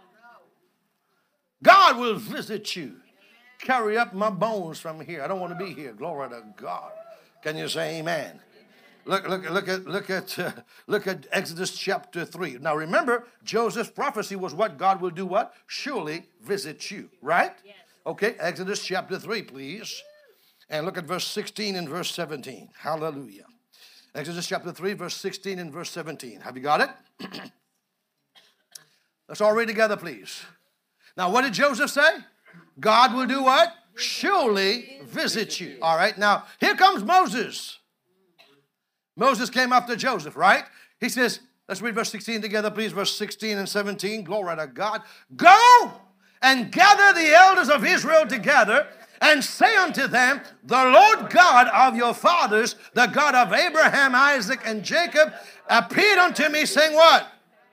God will visit you. Carry up my bones from here. I don't want to be here. Glory to God. Can you say amen? Look at Exodus chapter 3. Now remember, Joseph's prophecy was what? God will do what? Surely visit you. Right? Yes. Okay, Exodus chapter 3, please. And look at verse 16 and verse 17. Hallelujah. Exodus chapter 3, verse 16 and verse 17. Have you got it? Let's all read together, please. Now, what did Joseph say? God will do what? Surely visit you. All right, now here comes Moses. Moses came after Joseph, right? He says, let's read verse 16 together, please. Verse 16 and 17. Glory to God. Go and gather the elders of Israel together and say unto them, the Lord God of your fathers, the God of Abraham, Isaac, and Jacob, appeared unto me, saying what?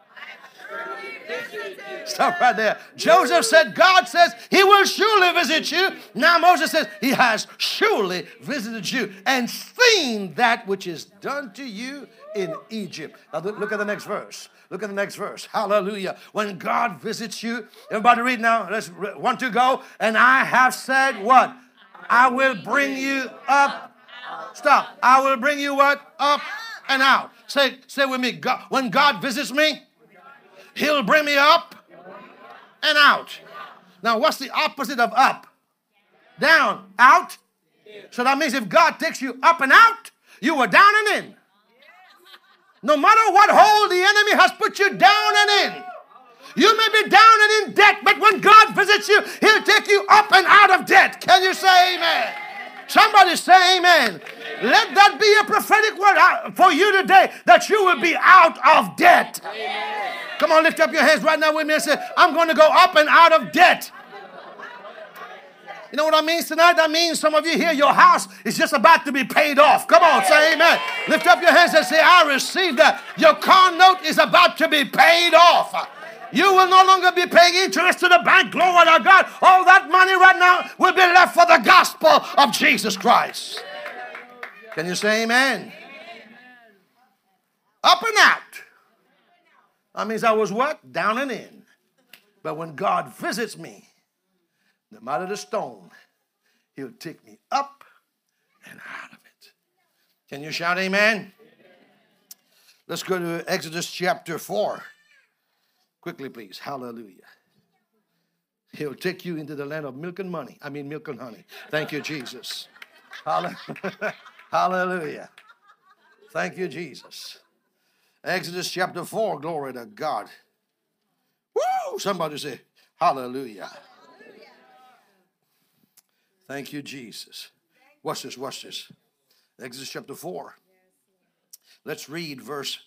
Stop right there. Joseph said, God says he will surely visit you. Now Moses says he has surely visited you and seen that which is done to you in Egypt. Now look at the next verse. Look at the next verse. Hallelujah. When God visits you, everybody read now. Let's want to go. And I have said what? I will bring you up. Stop. I will bring you what? Up and out. Say with me. God, when God visits me, he'll bring me up and out. Now, what's the opposite of up? Down, out. So that means if God takes you up and out, you were down and in. No matter what hole the enemy has put you down and in. You may be down and in debt, but when God visits you, he'll take you up and out of debt. Can you say amen? Somebody say amen. Let that be a prophetic word for you today, that you will be out of debt. Amen. Come on, lift up your hands right now with me and say, I'm going to go up and out of debt. You know what that means tonight? That means some of you here, your house is just about to be paid off. Come on, say amen. Lift up your hands and say, I receive that. Your car note is about to be paid off. You will no longer be paying interest to the bank. Glory to God. All that money right now will be left for the gospel of Jesus Christ. Can you say amen? Up and out. That means I was what? Down and in. But when God visits me, no matter the stone, he'll take me up and out of it. Can you shout amen? Let's go to Exodus chapter 4. Quickly, please. Hallelujah. He'll take you into the land of milk and honey. Milk and honey. Thank you, Jesus. Hallelujah. Thank you, Jesus. Exodus chapter 4. Glory to God. Woo! Somebody say, hallelujah. Thank you, Jesus. Watch this, watch this. Exodus chapter 4. Let's read verse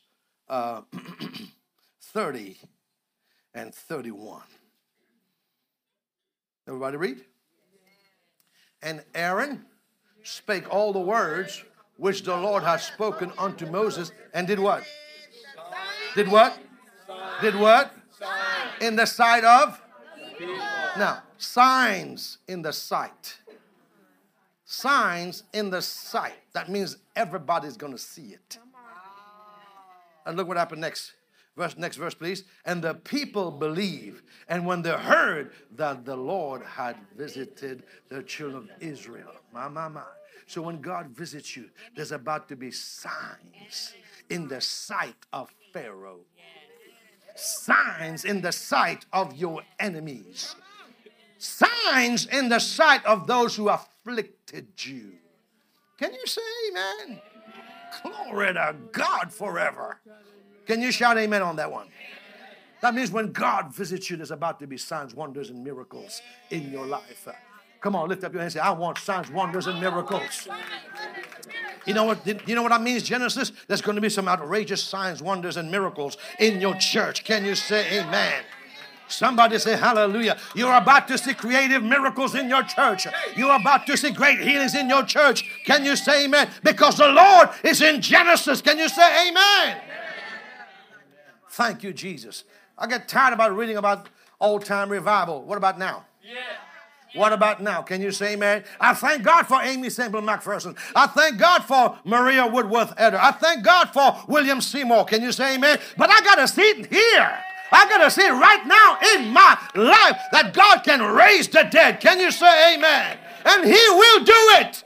30 and 31. Everybody read? And Aaron spake all the words which the Lord had spoken unto Moses, and did what? Did what? Did what? In the sight of? Now, signs in the sight. Signs in the sight. That means everybody's going to see it. And look what happened next. Next verse, please. And the people believed. And when they heard that the Lord had visited the children of Israel. My. So when God visits you, there's about to be signs in the sight of Pharaoh. Signs in the sight of your enemies. Signs in the sight of those who afflicted you. Can you say amen? Glory to God forever. Can you shout amen on that one? That means when God visits you, there's about to be signs, wonders, and miracles in your life. Come on, lift up your hand and say, I want signs, wonders, and miracles. You know what that means, Genesis? There's going to be some outrageous signs, wonders, and miracles in your church. Can you say amen? Somebody say hallelujah. You're about to see creative miracles in your church. You're about to see great healings in your church. Can you say amen? Because the Lord is in Genesis. Can you say amen? Thank you, Jesus. I get tired about reading about old-time revival. What about now? What about now? Can you say amen? I thank God for Amy Semple McPherson. I thank God for Maria Woodworth Eder. I thank God for William Seymour. Can you say amen? But I got to see it here. I got to see it right now in my life that God can raise the dead. Can you say amen? And he will do it.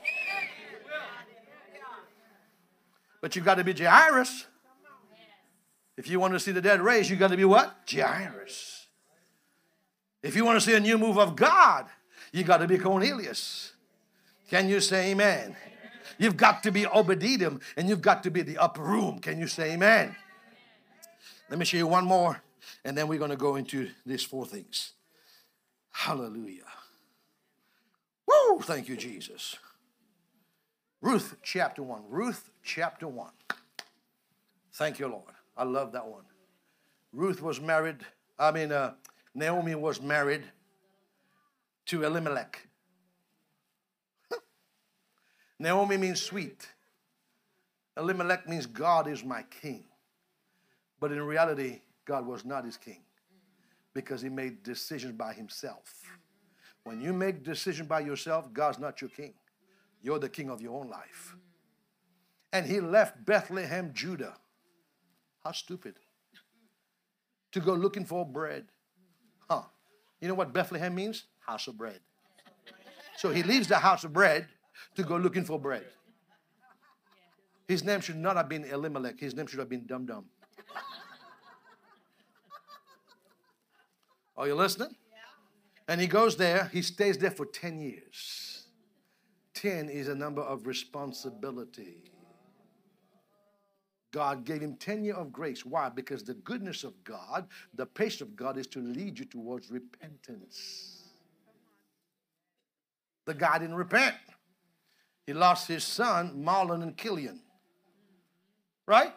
But you got to be Jairus. If you want to see the dead raised, you got to be what? Jairus. If you want to see a new move of God, you got to be Cornelius. Can you say amen? You've got to be Obed-Edom, and you've got to be the upper room. Can you say amen? Let me show you one more, and then we're going to go into these four things. Hallelujah. thank you, Jesus. Ruth chapter 1. Ruth chapter 1. Thank you, Lord. I love that one. Naomi was married to Elimelech. Naomi means sweet. Elimelech means God is my king. But in reality, God was not his king because he made decisions by himself. When you make decisions by yourself, God's not your king. You're the king of your own life. And he left Bethlehem, Judah. How stupid. To go looking for bread. You know what Bethlehem means? House of bread. So he leaves the house of bread to go looking for bread. His name should not have been Elimelech. His name should have been Dum Dum. Are you listening? And he goes there. He stays there for 10 years. 10 is a number of responsibility. God gave him 10 years of grace. Why? Because the goodness of God, the patience of God is to lead you towards repentance. The guy didn't repent. He lost his son, Mahlon and Kilian. Right?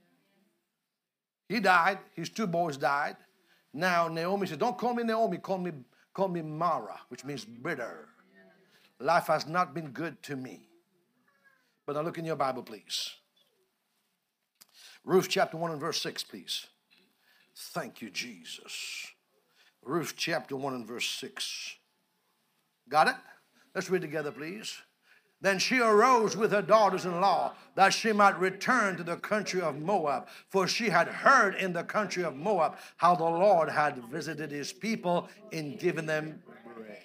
He died. His 2 boys died. Now Naomi said, don't call me Naomi, call me Mara, which means bitter. Life has not been good to me. But now look in your Bible, please. Ruth chapter 1 and verse 6, please. Thank you, Jesus. Ruth chapter 1 and verse 6. Got it? Let's read together, please. Then she arose with her daughters-in-law that she might return to the country of Moab, for she had heard in the country of Moab how the Lord had visited his people in giving them bread.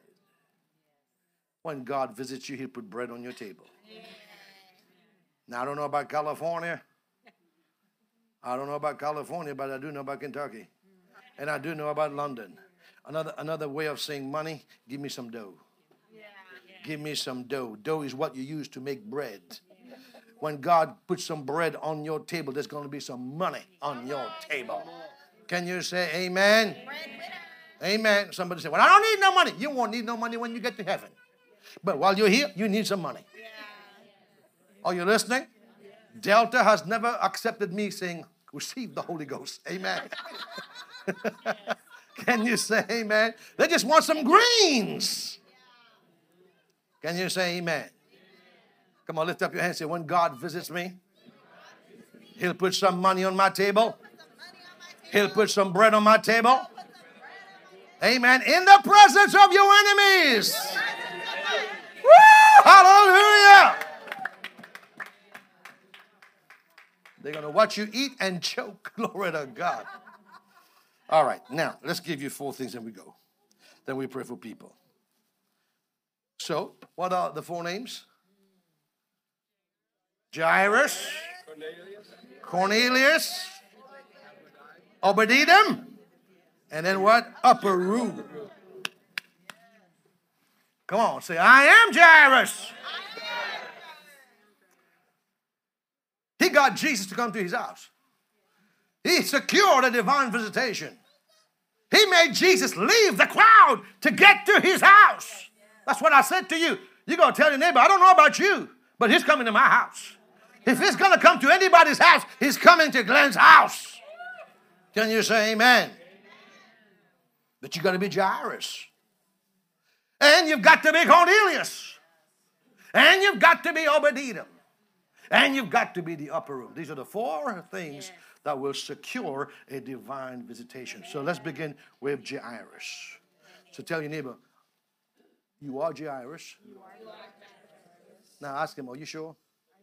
When God visits you, he'll put bread on your table. Now, I don't know about California. I don't know about California, but I do know about Kentucky. And I do know about London. Another way of saying money, give me some dough. Give me some dough. Dough is what you use to make bread. When God puts some bread on your table, there's going to be some money on your table. Can you say amen? Amen. Somebody say, well, I don't need no money. You won't need no money when you get to heaven. But while you're here, you need some money. Are you listening? Delta has never accepted me saying, receive the Holy Ghost. Amen. Can you say amen? They just want some greens. Can you say amen? Come on, lift up your hand and say, when God visits me, he'll put some money on my table. He'll put some bread on my table. Amen. In the presence of your enemies. Woo! Hallelujah. They're going to watch you eat and choke. Glory to God. All right. Now, let's give you 4 things and we go. Then we pray for people. So, what are the 4 names? Jairus, Cornelius, Obed-Edom, and then what? Upper room. Come on, say, I am Jairus. He got Jesus to come to his house. He secured a divine visitation. He made Jesus leave the crowd to get to his house. That's what I said to you. You're going to tell your neighbor, I don't know about you, but he's coming to my house. If he's going to come to anybody's house, he's coming to Glenn's house. Can you say amen? But you got to be Jairus. And you've got to be Cornelius. And you've got to be Obed-Edom. And you've got to be the upper room. These are the 4 things that will secure a divine visitation. So let's begin with Jairus. So tell your neighbor, you are Jairus. Now ask him, are you sure?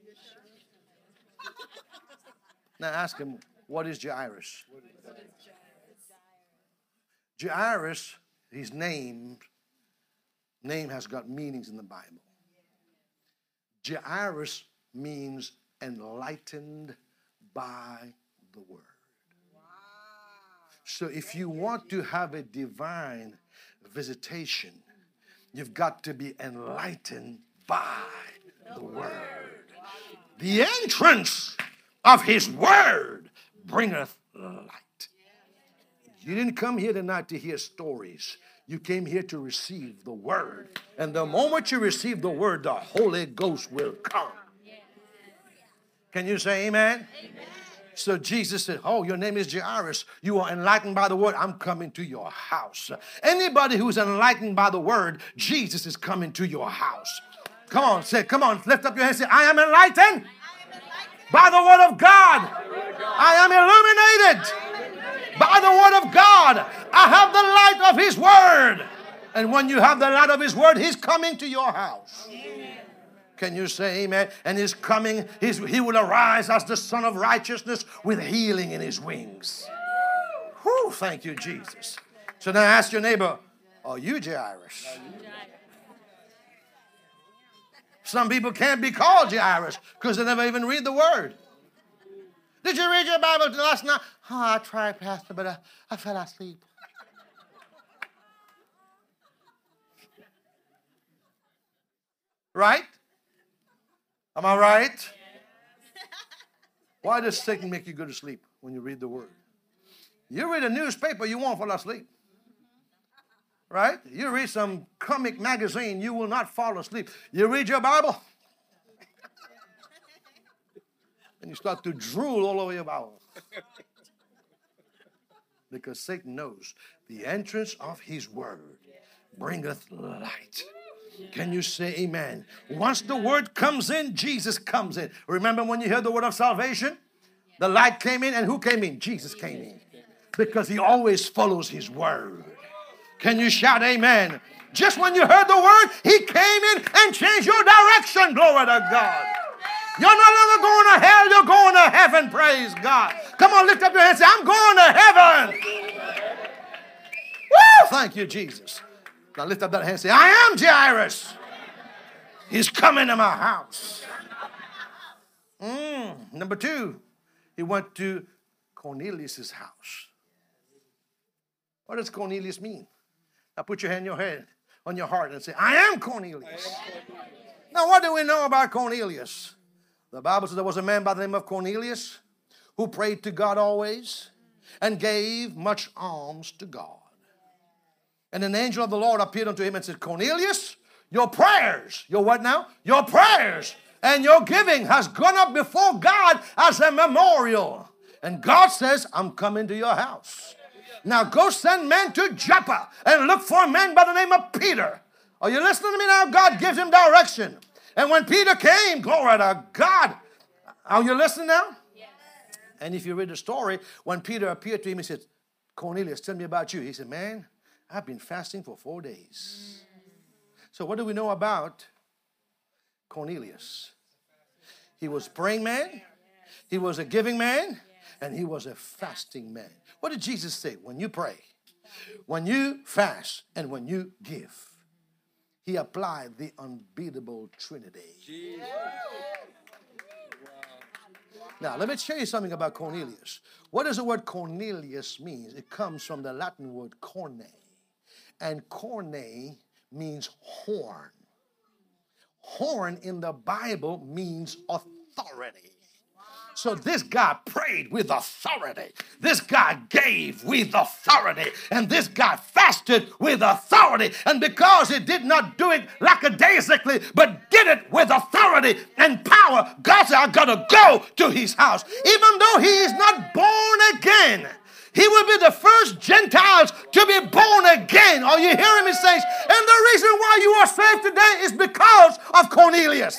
Now ask him, what is Jairus? Jairus, his name has got meanings in the Bible. Jairus means enlightened by the word. So if you want to have a divine visitation, you've got to be enlightened by the word. The entrance of his word bringeth light. You didn't come here tonight to hear stories. You came here to receive the word. And the moment you receive the word, the Holy Ghost will come. Can you say amen? Amen. So Jesus said, oh, your name is Jairus. You are enlightened by the word. I'm coming to your house. Anybody who's enlightened by the word, Jesus is coming to your house. Come on, say, come on, lift up your hands. Say, I am enlightened by the word of God. I am illuminated by the word of God. I have the light of his word. And when you have the light of his word, he's coming to your house. Can you say amen? And he's coming, he will arise as the Son of Righteousness with healing in his wings. Whew, thank you, Jesus. So now ask your neighbor, are you Jairus? Some people can't be called Jairus because they never even read the word. Did you read your Bible last night? Oh, I tried, Pastor, but I fell asleep. Right? Am I right? Why does Satan make you go to sleep when you read the word? You read a newspaper, you won't fall asleep. Right? You read some comic magazine, you will not fall asleep. You read your Bible, and you start to drool all over your Bible. Because Satan knows the entrance of his word bringeth light. Can you say amen? Once the word comes in, Jesus comes in. Remember when you heard the word of salvation? The light came in, and who came in? Jesus came in. Because he always follows his word. Can you shout amen? Just when you heard the word, he came in and changed your direction. Glory to God. You're no longer going to hell, you're going to heaven. Praise God. Come on, lift up your hands and say, I'm going to heaven. Woo! Thank you, Jesus. Now lift up that hand and say, I am Jairus. He's coming to my house. Number 2, he went to Cornelius' house. What does Cornelius mean? Now put your hand on your heart and say, I am Cornelius. Now what do we know about Cornelius? The Bible says there was a man by the name of Cornelius who prayed to God always and gave much alms to God. And an angel of the Lord appeared unto him and said, Cornelius, your prayers, your what now? Your prayers and your giving has gone up before God as a memorial. And God says, I'm coming to your house. Now go send men to Joppa and look for a man by the name of Peter. Are you listening to me now? God gives him direction. And when Peter came, glory to God. Are you listening now? Yes. And if you read the story, when Peter appeared to him, he said, Cornelius, tell me about you. He said, man, I've been fasting for 4 days. So what do we know about Cornelius? He was a praying man, he was a giving man, and he was a fasting man. What did Jesus say? When you pray, when you fast, and when you give, he applied the unbeatable Trinity. Now, let me tell you something about Cornelius. What does the word Cornelius mean? It comes from the Latin word corne. And corne means horn. Horn in the Bible means authority. So this guy prayed with authority. This guy gave with authority. And this guy fasted with authority. And because he did not do it lackadaisically, but did it with authority and power, God said, I got to go to his house. Even though he is not born again, he will be the first Gentiles to be born again. Are you hearing me, saints? And the reason why you are saved today is because of Cornelius.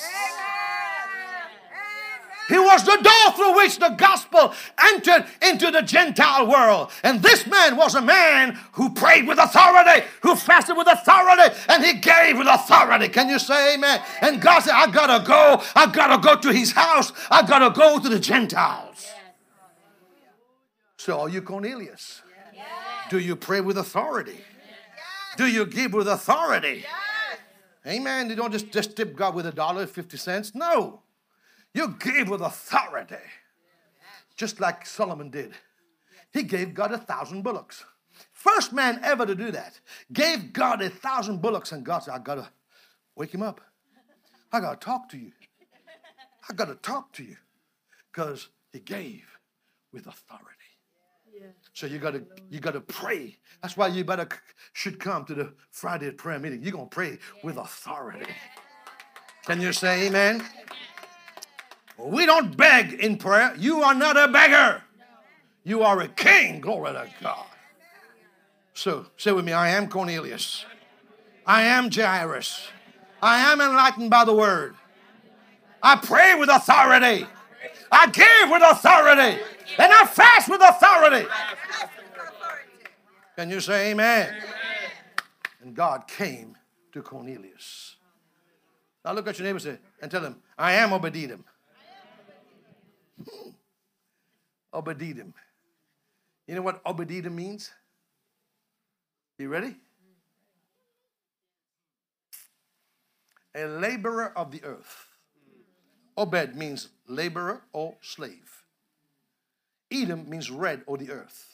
He was the door through which the gospel entered into the Gentile world. And this man was a man who prayed with authority, who fasted with authority, and he gave with authority. Can you say amen? And God said, I gotta go to his house. I gotta go to the Gentiles. So are you Cornelius? Do you pray with authority? Do you give with authority? Amen. You don't just tip God with $1.50. No. You gave with authority. Just like Solomon did. He gave God 1,000 bullocks. First man ever to do that. Gave God 1,000 bullocks, and God said, I got to wake him up. I got to talk to you. I got to talk to you. Because he gave with authority. So you gotta pray. That's why you should come to the Friday prayer meeting. You're gonna pray with authority. Can you say amen? We don't beg in prayer. You are not a beggar. You are a king. Glory to God. So say with me, I am Cornelius. I am Jairus. I am enlightened by the word. I pray with authority. I give with authority. And I fast with authority. Can you say amen? And God came to Cornelius. Now look at your neighbor and tell him, I am Obed-Edom. Obed-Edom. You know what Obed-Edom means? You ready? A laborer of the earth. Obed means laborer or slave. Edom means red or the earth.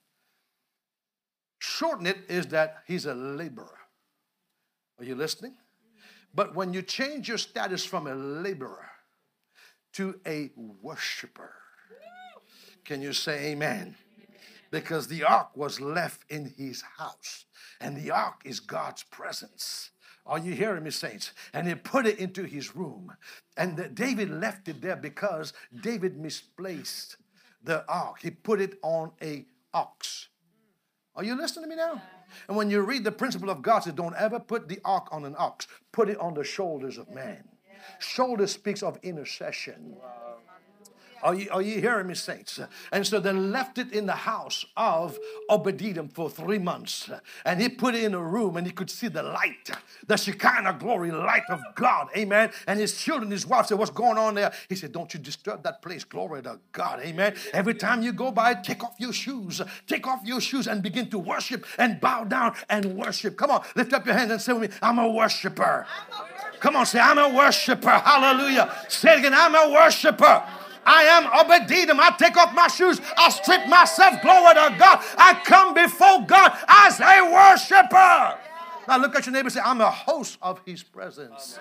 Shorten it is that he's a laborer. Are you listening? But when you change your status from a laborer to a worshiper, can you say amen? Because the ark was left in his house. And the ark is God's presence. Are you hearing me, saints? And he put it into his room. And David left it there because David misplaced the ark. He put it on a ox. Are you listening to me now? And when you read the principle of God, it says, don't ever put the ark on an ox. Put it on the shoulders of man. Shoulder speaks of intercession. Are you hearing me, saints? And so they left it in the house of Obed-Edom for 3 months. And he put it in a room and he could see the light, the Shekinah glory light of God. Amen. And his children, his wife said, what's going on there? He said, don't you disturb that place. Glory to God. Amen. Every time you go by, take off your shoes. Take off your shoes and begin to worship and bow down and worship. Come on, lift up your hands and say with me, I'm a worshiper. Come on, say, I'm a worshiper. Hallelujah. Say it again, I'm a worshiper. I am Obed-Edom. I take off my shoes. I strip myself. Glory to God. I come before God as a worshiper. Now look at your neighbor and say, I'm a host of his presence.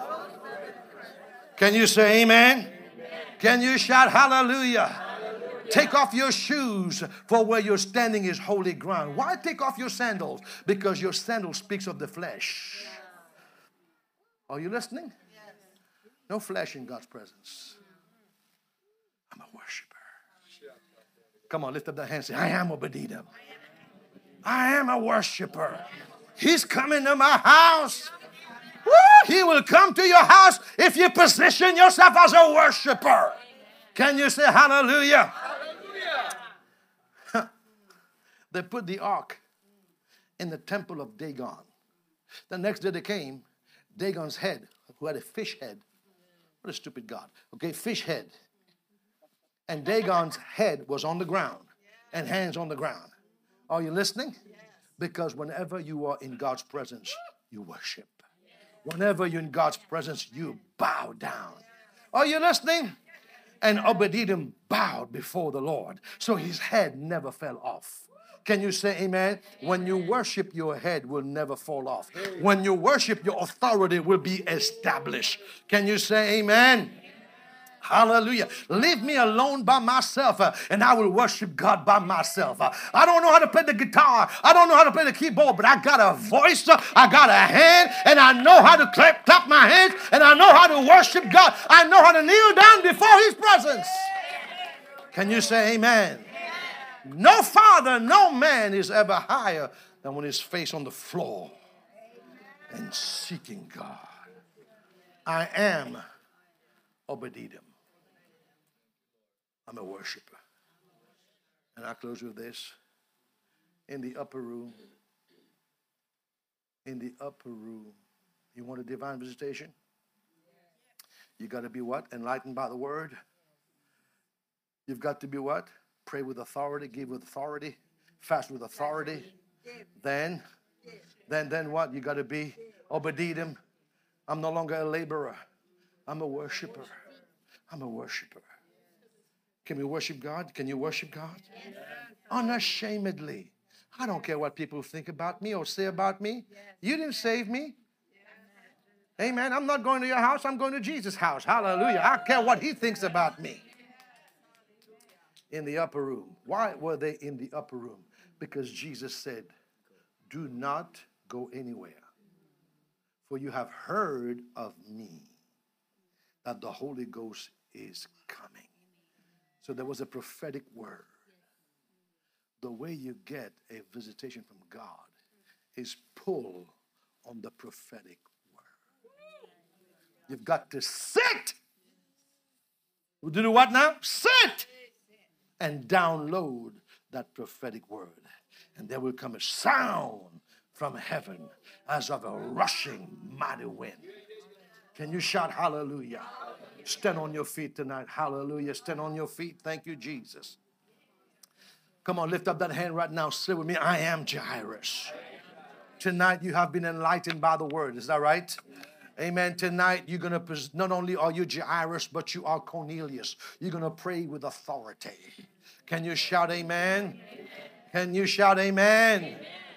Can you say amen? Can you shout hallelujah? Take off your shoes, for where you're standing is holy ground. Why take off your sandals? Because your sandal speaks of the flesh. Are you listening? No flesh in God's presence. I'm a worshiper. Come on, lift up that hand and say, I am Obed-Edom. I am a worshiper. He's coming to my house. Woo! He will come to your house if you position yourself as a worshiper. Can you say hallelujah? Hallelujah. They put the ark in the temple of Dagon. The next day they came, Dagon's head, who had a fish head. What a stupid God. Okay, fish head. And Dagon's head was on the ground and hands on the ground. Are you listening? Because whenever you are in God's presence, you worship. Whenever you're in God's presence, you bow down. Are you listening? And Obed-Edom bowed before the Lord, so his head never fell off. Can you say amen? When you worship, your head will never fall off. When you worship, your authority will be established. Can you say amen? Hallelujah. Leave me alone by myself and I will worship God by myself. I don't know how to play the guitar. I don't know how to play the keyboard, but I got a voice. I got a hand and I know how to clap my hands and I know how to worship God. I know how to kneel down before his presence. Can you say amen? No father, no man is ever higher than when his face on the floor and seeking God. I am Obed-Edom. I'm a worshiper. And I close with this. In the upper room, you want a divine visitation? You got to be what? Enlightened by the word. You've got to be what? Pray with authority, give with authority, fast with authority. Then what? You got to be Obed-Edom. I'm no longer a laborer. I'm a worshiper. I'm a worshiper. Can we worship God? Can you worship God? Yes. Unashamedly. I don't care what people think about me or say about me. Yes. You didn't save me. Yes. Amen. I'm not going to your house. I'm going to Jesus' house. Hallelujah. I care what he thinks about me. in the upper room. Why were they in the upper room? Because Jesus said, do not go anywhere. For you have heard of me that the Holy Ghost is coming. So there was a prophetic word. The way you get a visitation from God is pull on the prophetic word. You've got to sit. We'll do what now? Sit and download that prophetic word. And there will come a sound from heaven as of a rushing mighty wind. Can you shout hallelujah? Stand on your feet tonight. Hallelujah. Stand on your feet. Thank you, Jesus. Come on, lift up that hand right now. Say with me, I am Jairus. Tonight you have been enlightened by the word. Is that right? Amen. Tonight you're going to, not only are you Jairus, but you are Cornelius. You're going to pray with authority. Can you shout amen? Can you shout amen?